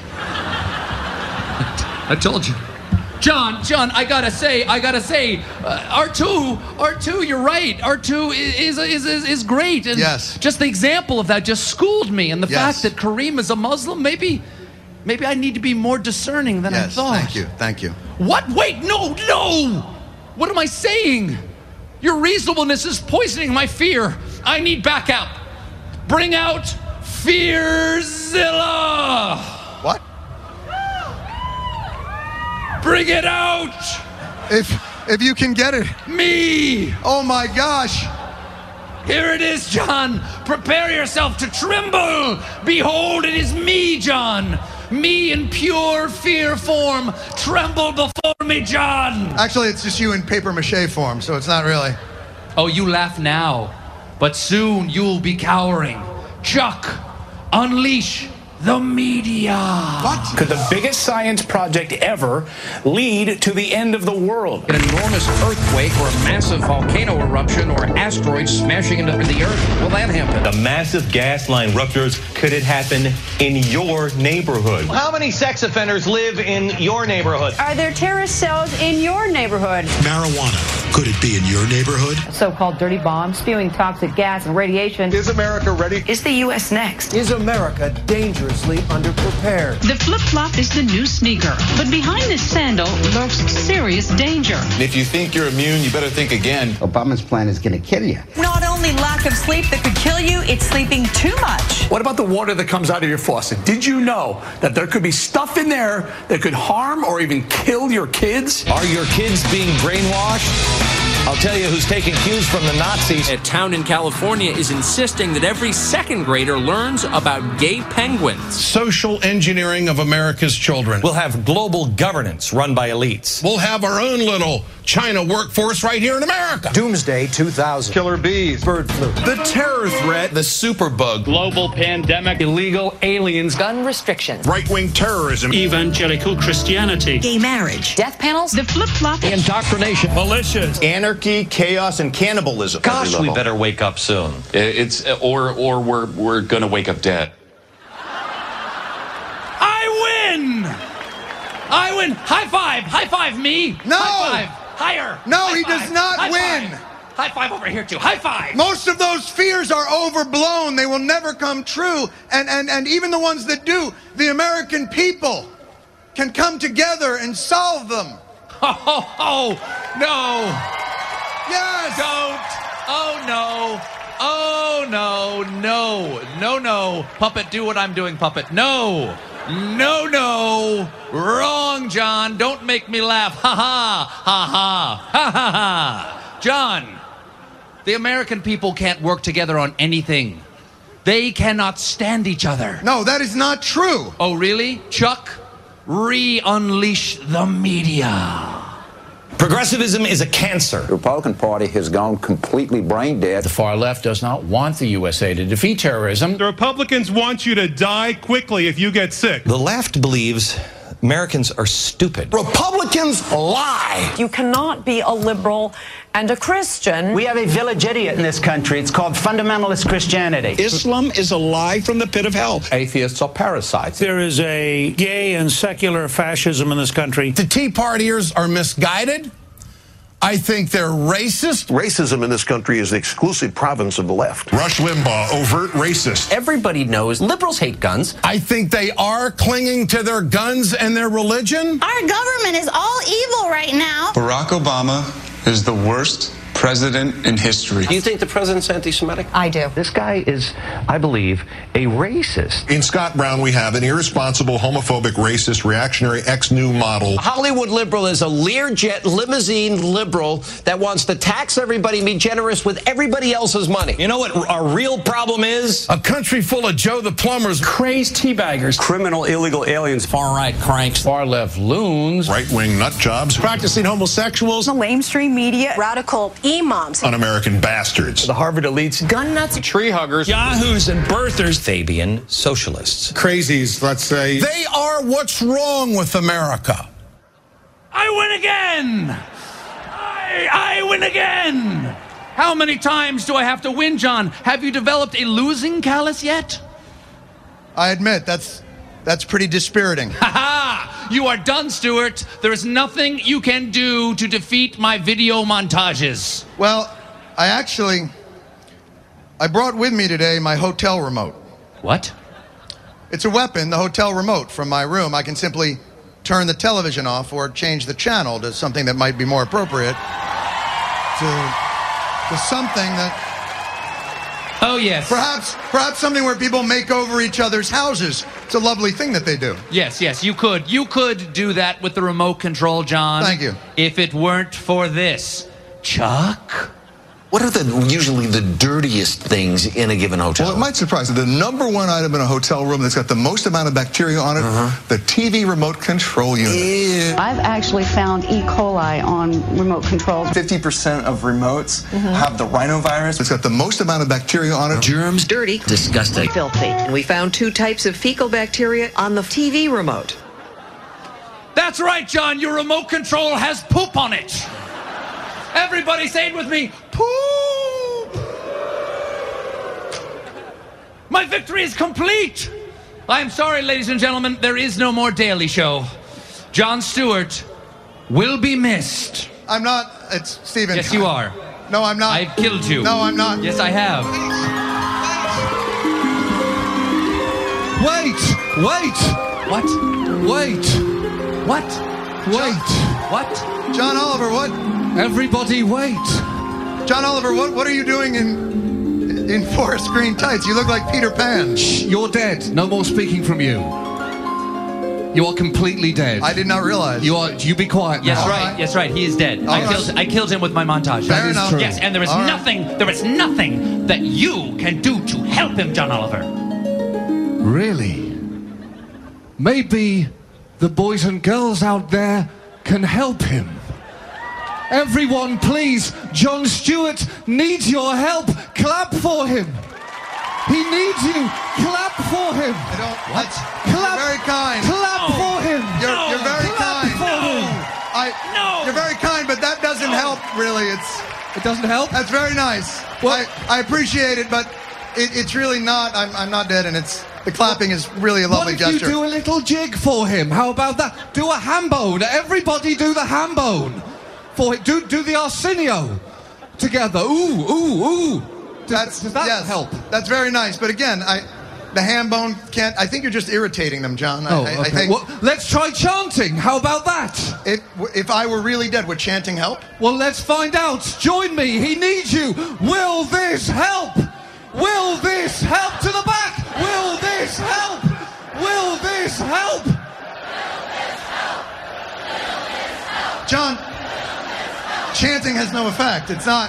I told you. John, John, I gotta say, I gotta say, uh, R two, R two, you're right. R two is is is, is great. And yes. Just the example of that just schooled me, and the yes. fact that Kareem is a Muslim, maybe, maybe I need to be more discerning than yes, I thought. Thank you, thank you. What? Wait, no, no. What am I saying? Your reasonableness is poisoning my fear. I need backup. Bring out Fearzilla. What? Bring it out! If if you can get it. Me! Oh my gosh! Here it is, John! Prepare yourself to tremble! Behold, it is me, John! Me in pure fear form! Tremble before me, John! Actually, it's just you in paper mache form, so it's not really. Oh, you laugh now, but soon you'll be cowering. Chuck, unleash the media. What? Could the biggest science project ever lead to the end of the world? An enormous earthquake or a massive volcano eruption or asteroids smashing into the earth? Will that happen? A massive gas line ruptures. Could it happen in your neighborhood? How many sex offenders live in your neighborhood? Are there terrorist cells in your neighborhood? Marijuana. Could it be in your neighborhood? So-called dirty bombs spewing toxic gas and radiation. Is America ready? Is the U S next? Is America dangerously underprepared? The flip-flop is the new sneaker, but behind this sandal lurks serious danger. If you think you're immune, you better think again. Obama's plan is going to kill you. Not only lack of sleep that could kill you, it's sleeping too much. What about the water that comes out of your faucet? Did you know that there could be stuff in there that could harm or even kill your kids? Are your kids being brainwashed? I'll tell you who's taking cues from the Nazis. A town in California is insisting that every second grader learns about gay penguins. Social engineering of America's children. We'll have global governance run by elites. We'll have our own little China workforce right here in America. Doomsday two thousand. Killer bees. Bird flu. The terror threat. The superbug. Global pandemic. Illegal aliens. Gun restrictions. Right-wing terrorism. Evangelical Christianity. Gay marriage. Death panels. The flip-flop. Indoctrination. Militias. Anarchy, chaos, and cannibalism. Gosh, we better wake up soon. It's or or we're we're gonna wake up dead. I win! I win! High five! High five me! No! High five! Higher! No, High he five. does not High win! Five. High five over here too. High five! Most of those fears are overblown. They will never come true. And and and even the ones that do, the American people can come together and solve them. Oh, oh, oh no! Yes! Don't! Oh no! Oh no! No! No! No! Puppet, do what I'm doing, Puppet. No! No! No! Wrong, John. Don't make me laugh. Ha ha! Ha ha! Ha ha ha! John, the American people can't work together on anything. They cannot stand each other. No, that is not true. Oh, really? Chuck, re-unleash the media. Progressivism is a cancer. The Republican Party has gone completely brain dead. The far left does not want the U S A to defeat terrorism. The Republicans want you to die quickly if you get sick. The left believes Americans are stupid. Republicans lie. You cannot be a liberal and a Christian. We have a village idiot in this country. It's called fundamentalist Christianity. Islam is a lie from the pit of hell. Atheists are parasites. There is a gay and secular fascism in this country. The Tea Partiers are misguided. I think they're racist. Racism in this country is the exclusive province of the left. Rush Limbaugh, overt racist. Everybody knows liberals hate guns. I think they are clinging to their guns and their religion. Our government is all evil right now. Barack Obama is the worst president in history. Do you think the president's anti-Semitic? I do. This guy is, I believe, a racist. In Scott Brown, we have an irresponsible, homophobic, racist, reactionary, ex-new model. Hollywood liberal is a Learjet limousine liberal that wants to tax everybody and be generous with everybody else's money. You know what our real problem is? A country full of Joe the Plumbers, Crazed teabaggers, criminal illegal aliens, far-right cranks, far-left loons, Right-wing nut jobs, practicing homosexuals, The mainstream media, radical imams, un-American bastards. the Harvard elites, gun nuts, tree huggers, yahoos and birthers, Fabian socialists. Crazies, let's say. they are what's wrong with America. I win again! I, I win again! How many times do I have to win, John? Have you developed a losing callus yet? I admit, that's, that's pretty dispiriting. Ha ha! You are done, Stuart. There is nothing you can do to defeat my video montages. Well, I actually, I brought with me today my hotel remote. What? It's a weapon, the hotel remote from my room. I can simply turn the television off or change the channel to something that might be more appropriate. To, to something that... Oh, yes. Perhaps, perhaps something where people make over each other's houses. It's a lovely thing that they do. Yes, yes, you could. You could do that with the remote control, John. Thank you. If it weren't for this. Chuck? What are the usually the dirtiest things in a given hotel? Well, it might surprise you. The number one item in a hotel room that's got the most amount of bacteria on it, uh-huh. the T V remote control unit. Yeah. I've actually found E. coli on remote controls. fifty percent of remotes mm-hmm. have the rhinovirus. It's got the most amount of bacteria on it. Germs. Dirty. Disgusting. Filthy. And we found two types of fecal bacteria on the T V remote. That's right, John. Your remote control has poop on it. Everybody say it with me. Poop! My victory is complete. I'm sorry, ladies and gentlemen, there is no more Daily Show. Jon Stewart will be missed. I'm not. It's Stephen. Yes, you are. No, I'm not. I've killed you. No, I'm not. Yes, I have. Wait! Wait! What? Wait! What? Wait! John, what? John Oliver, what? Everybody wait! John Oliver, what, what are you doing in in forest green tights? You look like Peter Pan. Shh, you're dead. No more speaking from you. You are completely dead. I did not realize. You are. You be quiet. Yes, now. right. Yes, right. He is dead. All I right. killed. I killed him with my montage. Fair enough. True. Yes, and there is All right. nothing. There is nothing that you can do to help him, John Oliver. Really? Maybe the boys and girls out there can help him. Everyone, please, Jon Stewart needs your help. Clap for him. He needs you. Clap for him. I don't. What? That's, Clap. You're very kind. Clap No. for him. You're, No. you're very Clap kind. for No. him. I, No. You're very kind, but that doesn't help, really. It's It doesn't help. That's very nice. Well- I, I appreciate it, but it, it's really not. I'm, I'm not dead, and it's the clapping is really a lovely What if gesture. you do a little jig for him? How about that? Do a ham bone. Everybody do the ham bone. For it. Do do the Arsenio together. Ooh, ooh, ooh. Does, That's does that yes, help? That's very nice. But again, I the ham bone can't. I think you're just irritating them, John. I, Oh, I, okay. I think Well, let's try chanting. How about that? if if I were really dead, would chanting help? Well, let's find out. Join me. He needs you. Will this help? Will this help to the back? Will this help? Will this help? John, chanting has no effect. It's not.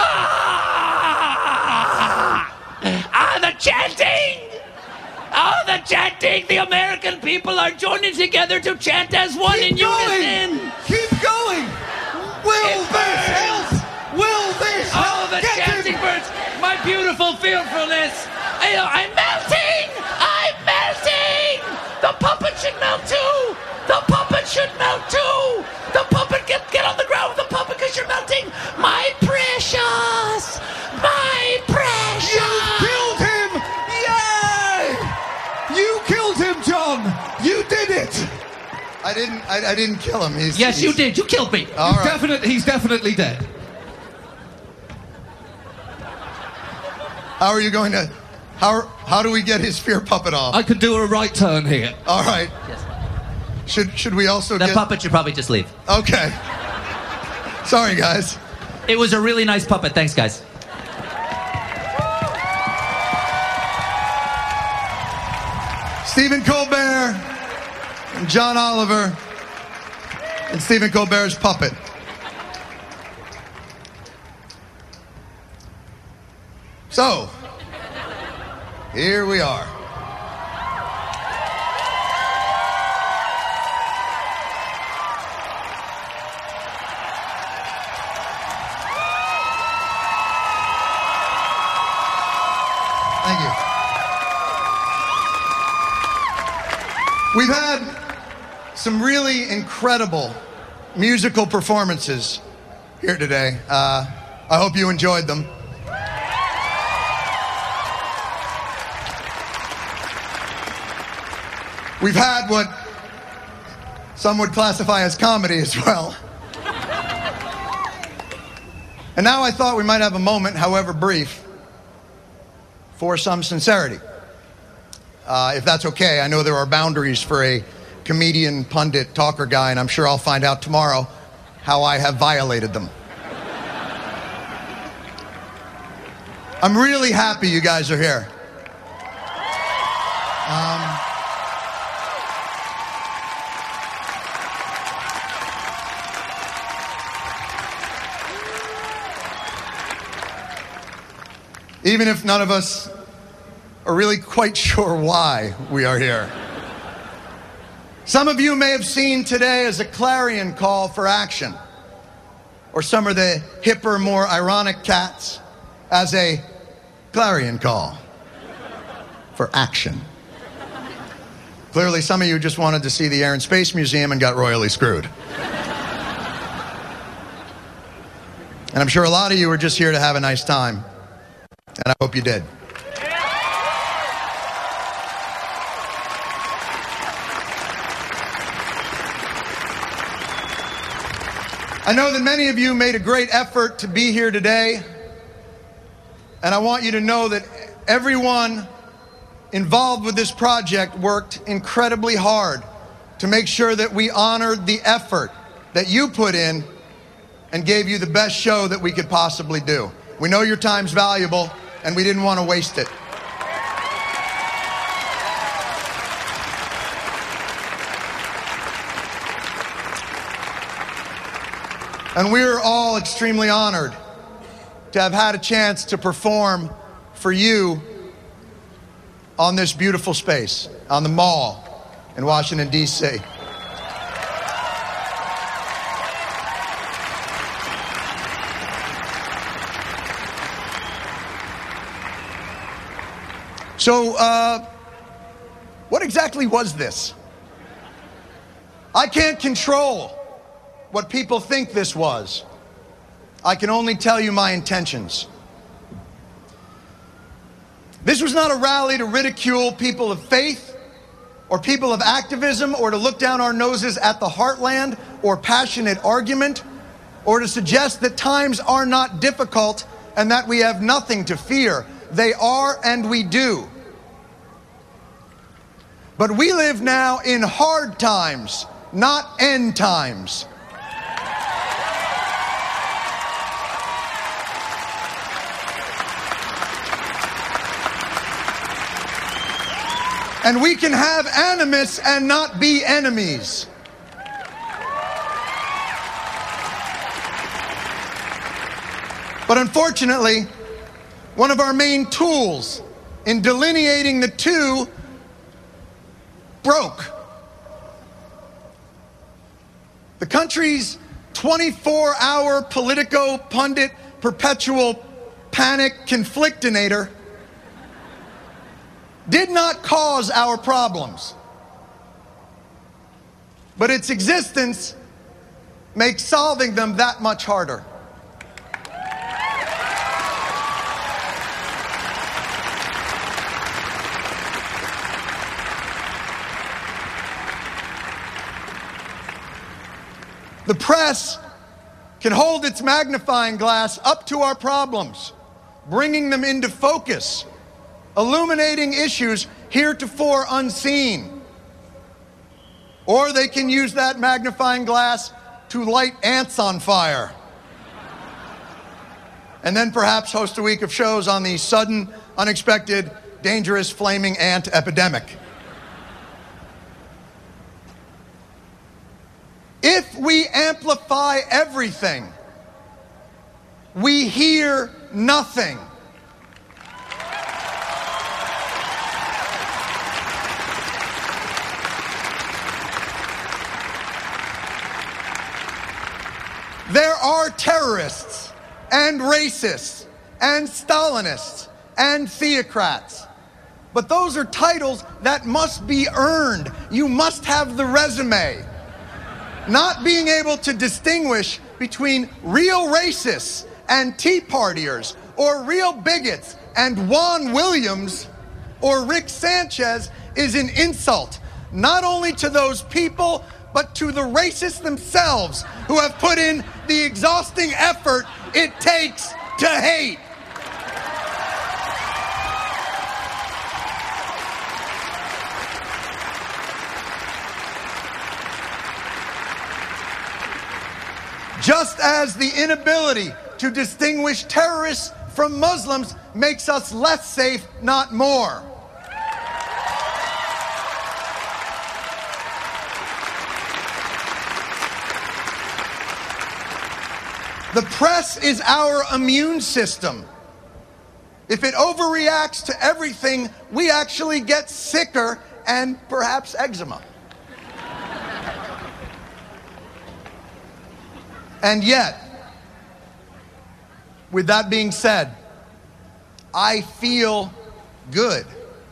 Ah, the chanting! Oh, the chanting! The American people are joining together to chant as one Keep in going. unison. Keep going. Will It this burns. help? Will this Oh, help? the Get chanting him. birds! My beautiful fearfulness! I, I'm melting! I'm melting! The puppet should melt too! The puppet should melt too! The puppet, get, get on the ground with the puppet because you're melting! My precious! My precious! You killed him! Yay! You killed him, John! You did it! I didn't. I, I didn't kill him. He's, Yes, he's, you did. You killed me. All He's, right. definite, he's definitely dead. How are you going to? How how do we get his fear puppet off? I could do a right turn here. All right. Yes. Should should we also The get? puppet should probably just leave. Okay. Sorry, guys. It was a really nice puppet. Thanks, guys. Stephen Colbert and John Oliver and Stephen Colbert's puppet. So, here we are. Thank you. We've had some really incredible musical performances here today. Uh, I hope you enjoyed them. We've had what some would classify as comedy as well. And now I thought we might have a moment, however brief, for some sincerity. Uh, if that's okay, I know there are boundaries for a comedian, pundit, talker guy, and I'm sure I'll find out tomorrow how I have violated them. I'm really happy you guys are here. Um, even if none of us are really quite sure why we are here. Some of you may have seen today as a clarion call for action, or some of the hipper, more ironic cats as a clarion call for action. Clearly, some of you just wanted to see the Air and Space Museum and got royally screwed. And I'm sure a lot of you are just here to have a nice time, and I hope you did. I know that many of you made a great effort to be here today, and I want you to know that everyone involved with this project worked incredibly hard to make sure that we honored the effort that you put in and gave you the best show that we could possibly do. We know your time's valuable, and we didn't want to waste it. And we're all extremely honored to have had a chance to perform for you on this beautiful space, on the Mall in Washington, D C So, uh, what exactly was this? I can't control what people think this was. I can only tell you my intentions. This was not a rally to ridicule people of faith or people of activism or to look down our noses at the heartland or passionate argument or to suggest that times are not difficult and that we have nothing to fear. They are, and we do. But we live now in hard times, not end times. And we can have animus and not be enemies. But unfortunately, one of our main tools in delineating the two broke. The country's twenty-four hour Politico pundit perpetual panic conflictinator did not cause our problems, but its existence makes solving them that much harder. The press can hold its magnifying glass up to our problems, bringing them into focus, illuminating issues heretofore unseen. Or they can use that magnifying glass to light ants on fire. and then perhaps host a week of shows on the sudden, unexpected, dangerous flaming ant epidemic. If we amplify everything, we hear nothing. There are terrorists and racists and Stalinists and theocrats. But those are titles that must be earned. You must have the resume. Not being able to distinguish between real racists and Tea Partiers, or real bigots and Juan Williams or Rick Sanchez is an insult, not only to those people, but to the racists themselves who have put in the exhausting effort it takes to hate. Just as the inability to distinguish terrorists from Muslims makes us less safe, not more. The press is our immune system. If it overreacts to everything, we actually get sicker and perhaps eczema. And yet, with that being said, I feel good.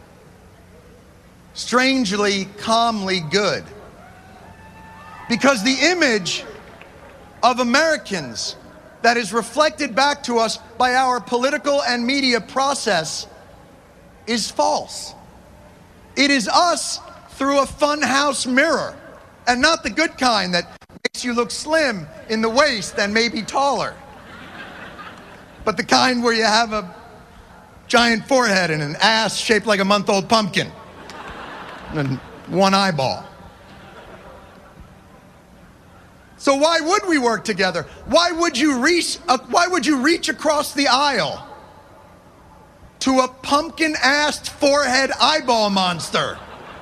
Strangely, calmly good. Because the image of Americans that is reflected back to us by our political and media process is false. It is us through a funhouse mirror, and not the good kind that makes you look slim in the waist and maybe taller, but the kind where you have a giant forehead and an ass shaped like a month-old pumpkin and one eyeball. So why would we work together? Why would you reach, uh, why would you reach across the aisle to a pumpkin-assed forehead eyeball monster?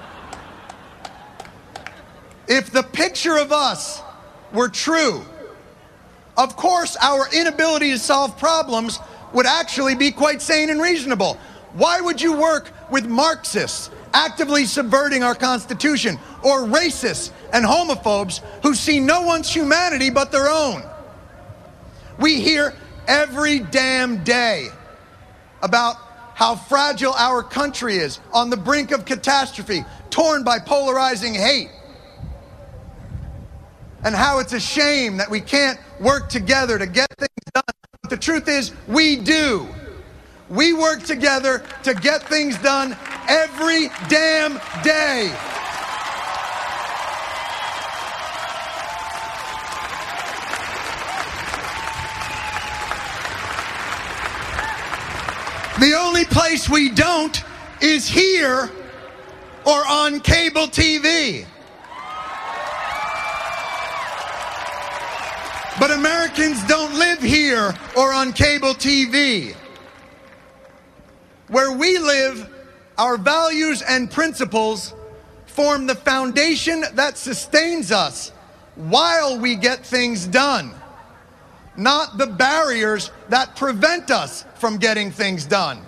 If the picture of us were true, of course our inability to solve problems would actually be quite sane and reasonable. Why would you work with Marxists actively subverting our Constitution, or racists and homophobes who see no one's humanity but their own? We hear every damn day about how fragile our country is, on the brink of catastrophe, torn by polarizing hate, and how it's a shame that we can't work together to get things done. But the truth is, we do. We work together to get things done every damn day. The only place we don't is here or on cable T V. But Americans don't live here or on cable T V. Where we live, our values and principles form the foundation that sustains us while we get things done, not the barriers that prevent us from getting things done.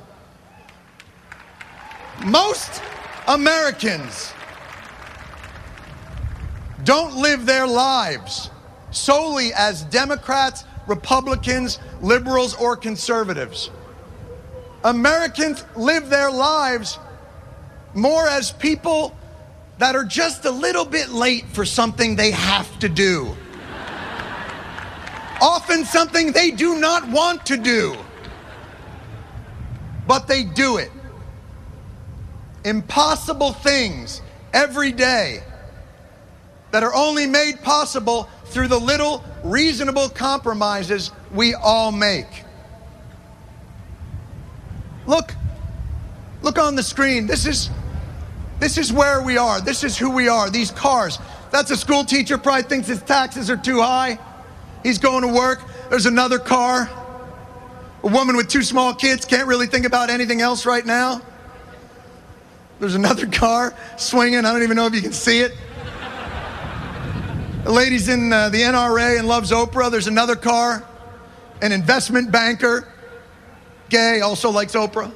Most Americans don't live their lives solely as Democrats, Republicans, liberals, or conservatives. Americans live their lives more as people that are just a little bit late for something they have to do. Often something they do not want to do, but they do it. Impossible things every day that are only made possible through the little reasonable compromises we all make. Look, look on the screen. This is, this is where we are. This is who we are. These cars. That's a school teacher, probably thinks his taxes are too high. He's going to work. There's another car. A woman with two small kids can't really think about anything else right now. There's another car swinging. I don't even know if you can see it. A lady's in uh, the N R A and loves Oprah. There's another car. An investment banker, gay, also likes Oprah.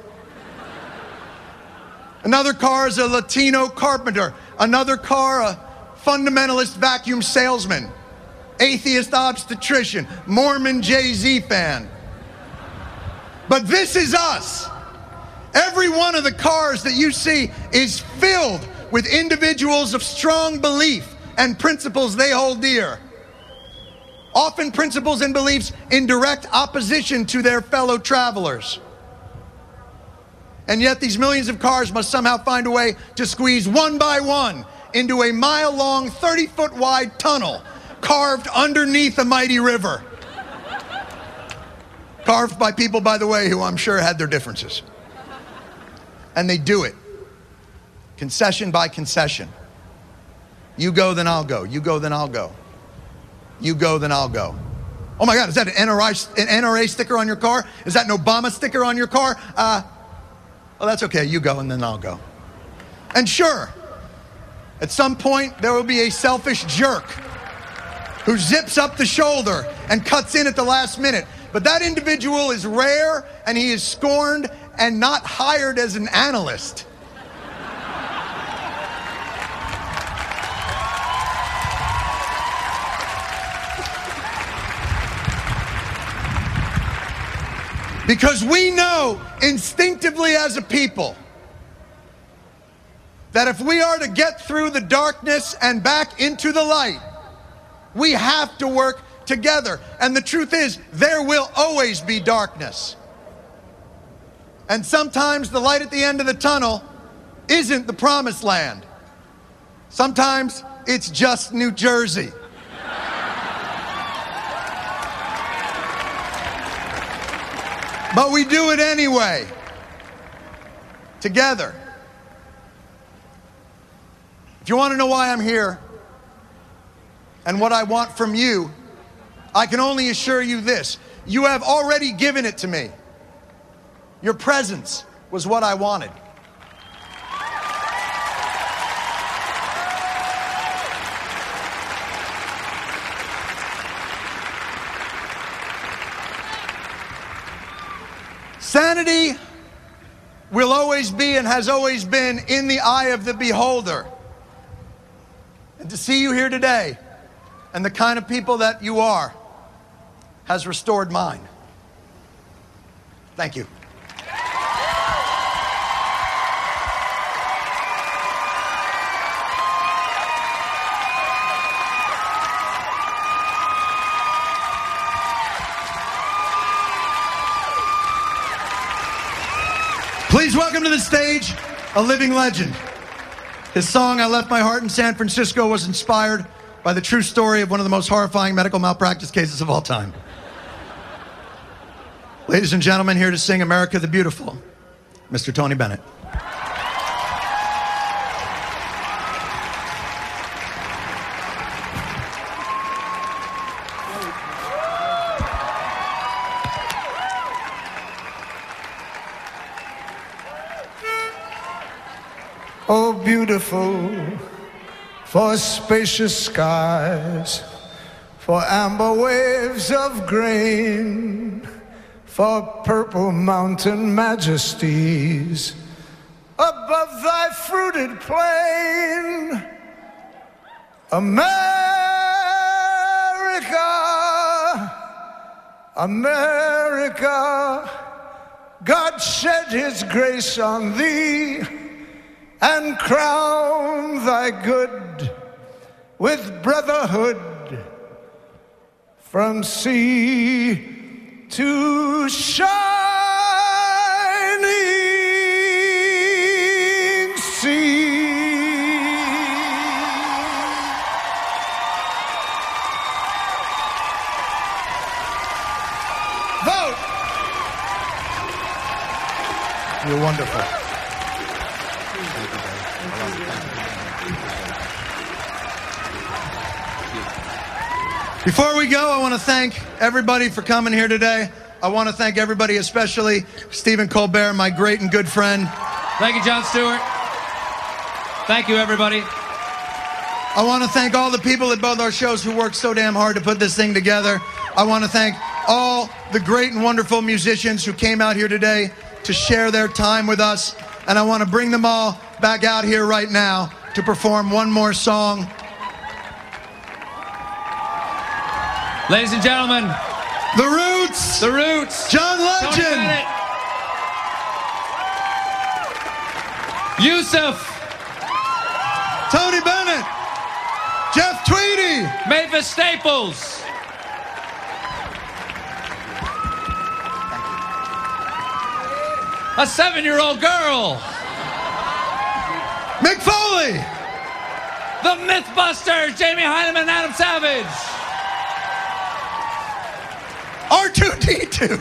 Another car is a Latino carpenter. Another car, a fundamentalist vacuum salesman. Atheist obstetrician. Mormon Jay-Z fan. But this is us. Every one of the cars that you see is filled with individuals of strong belief and principles they hold dear. Often principles and beliefs in direct opposition to their fellow travelers. And yet these millions of cars must somehow find a way to squeeze one by one into a mile-long, thirty-foot-wide tunnel carved underneath a mighty river. Carved by people, by the way, who I'm sure had their differences. And they do it, concession by concession. You go, then I'll go. You go, then I'll go. You go, then I'll go. Oh my God, is that an N R A, an N R A sticker on your car? Is that an Obama sticker on your car? Uh, well, that's okay. You go, and then I'll go. And sure, at some point, there will be a selfish jerk who zips up the shoulder and cuts in at the last minute. But that individual is rare, and he is scorned and not hired as an analyst. Because we know instinctively as a people that if we are to get through the darkness and back into the light, we have to work together. And the truth is, there will always be darkness. And sometimes the light at the end of the tunnel isn't the promised land. Sometimes it's just New Jersey. But we do it anyway, together. If you want to know why I'm here and what I want from you, I can only assure you this. You have already given it to me. Your presence was what I wanted. Sanity will always be and has always been in the eye of the beholder. And to see you here today and the kind of people that you are has restored mine. Thank you. Please welcome to the stage a living legend. His song, I Left My Heart in San Francisco, was inspired by the true story of one of the most horrifying medical malpractice cases of all time. Ladies and gentlemen, here to sing America the Beautiful, Mister Tony Bennett. Oh, beautiful for spacious skies, for amber waves of grain, for purple mountain majesties above thy fruited plain. America, America, God shed his grace on thee and crown thy good with brotherhood from sea to shining sea. Vote! You're wonderful. Before we go, I want to thank everybody for coming here today. I want to thank everybody, especially Stephen Colbert, my great and good friend. Thank you, Jon Stewart. Thank you, everybody. I want to thank all the people at both our shows who worked so damn hard to put this thing together. I want to thank all the great and wonderful musicians who came out here today to share their time with us. And I want to bring them all back out here right now to perform one more song. Ladies and gentlemen, The Roots! The Roots! John Tony Legend! Bennett. Yusuf! Tony Bennett! Jeff Tweedy! Mavis Staples! A seven-year-old girl! Mick Foley! The Mythbusters! Jamie Hyneman and Adam Savage! R two D two!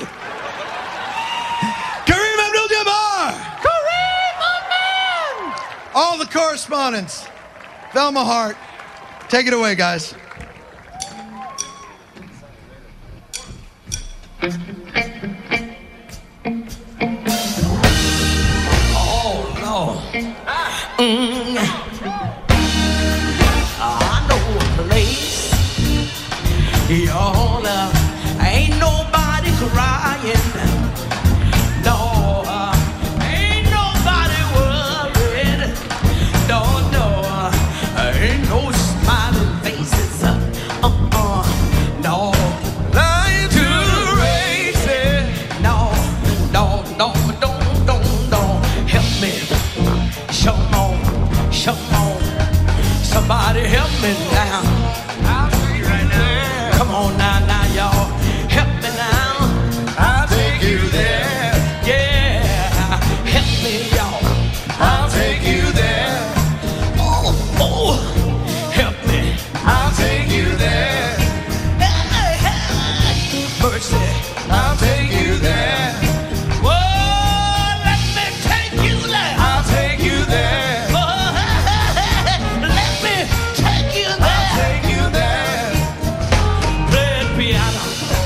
Kareem Abdul-Jabbar! Kareem, my man! All the correspondents. Velma Hart. Take it away, guys. Oh, Lord. Mm. I know a place. Y'all, uh, ain't nobody crying. No, uh, ain't nobody worried. No, no, uh, ain't no smiling faces. Uh, uh, no. Lying to races. No, no, no, don't, don't, don't. Help me. Show on, show on. Somebody help me now. I'll see you right now. Come on now, now, y'all. Help me now. I'll take you there. Yeah. Help me, y'all. I'll take you there. Oh, oh. Help me. I'll take you there. Hey, hey. Mercy. I'll take you there. Whoa, let me take you there. I'll take you there. Oh, let me take you there. I'll take you there. Play the piano.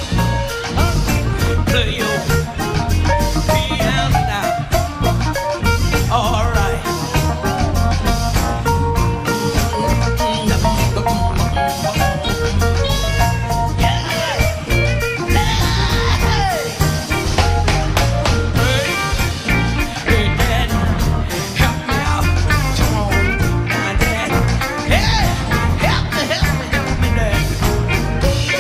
Play your piano now. All right. Hey, Dad, help me out. Come on, now, Dad. Hey, help me, help me, help me, Dad.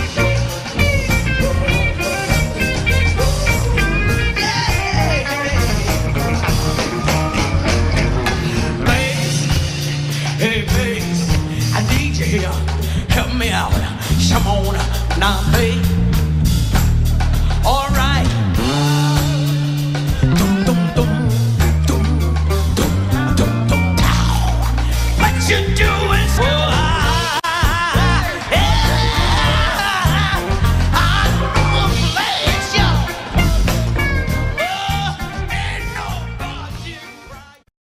Bass, hey, bass, I need you here. Help me out. Come on now, bass.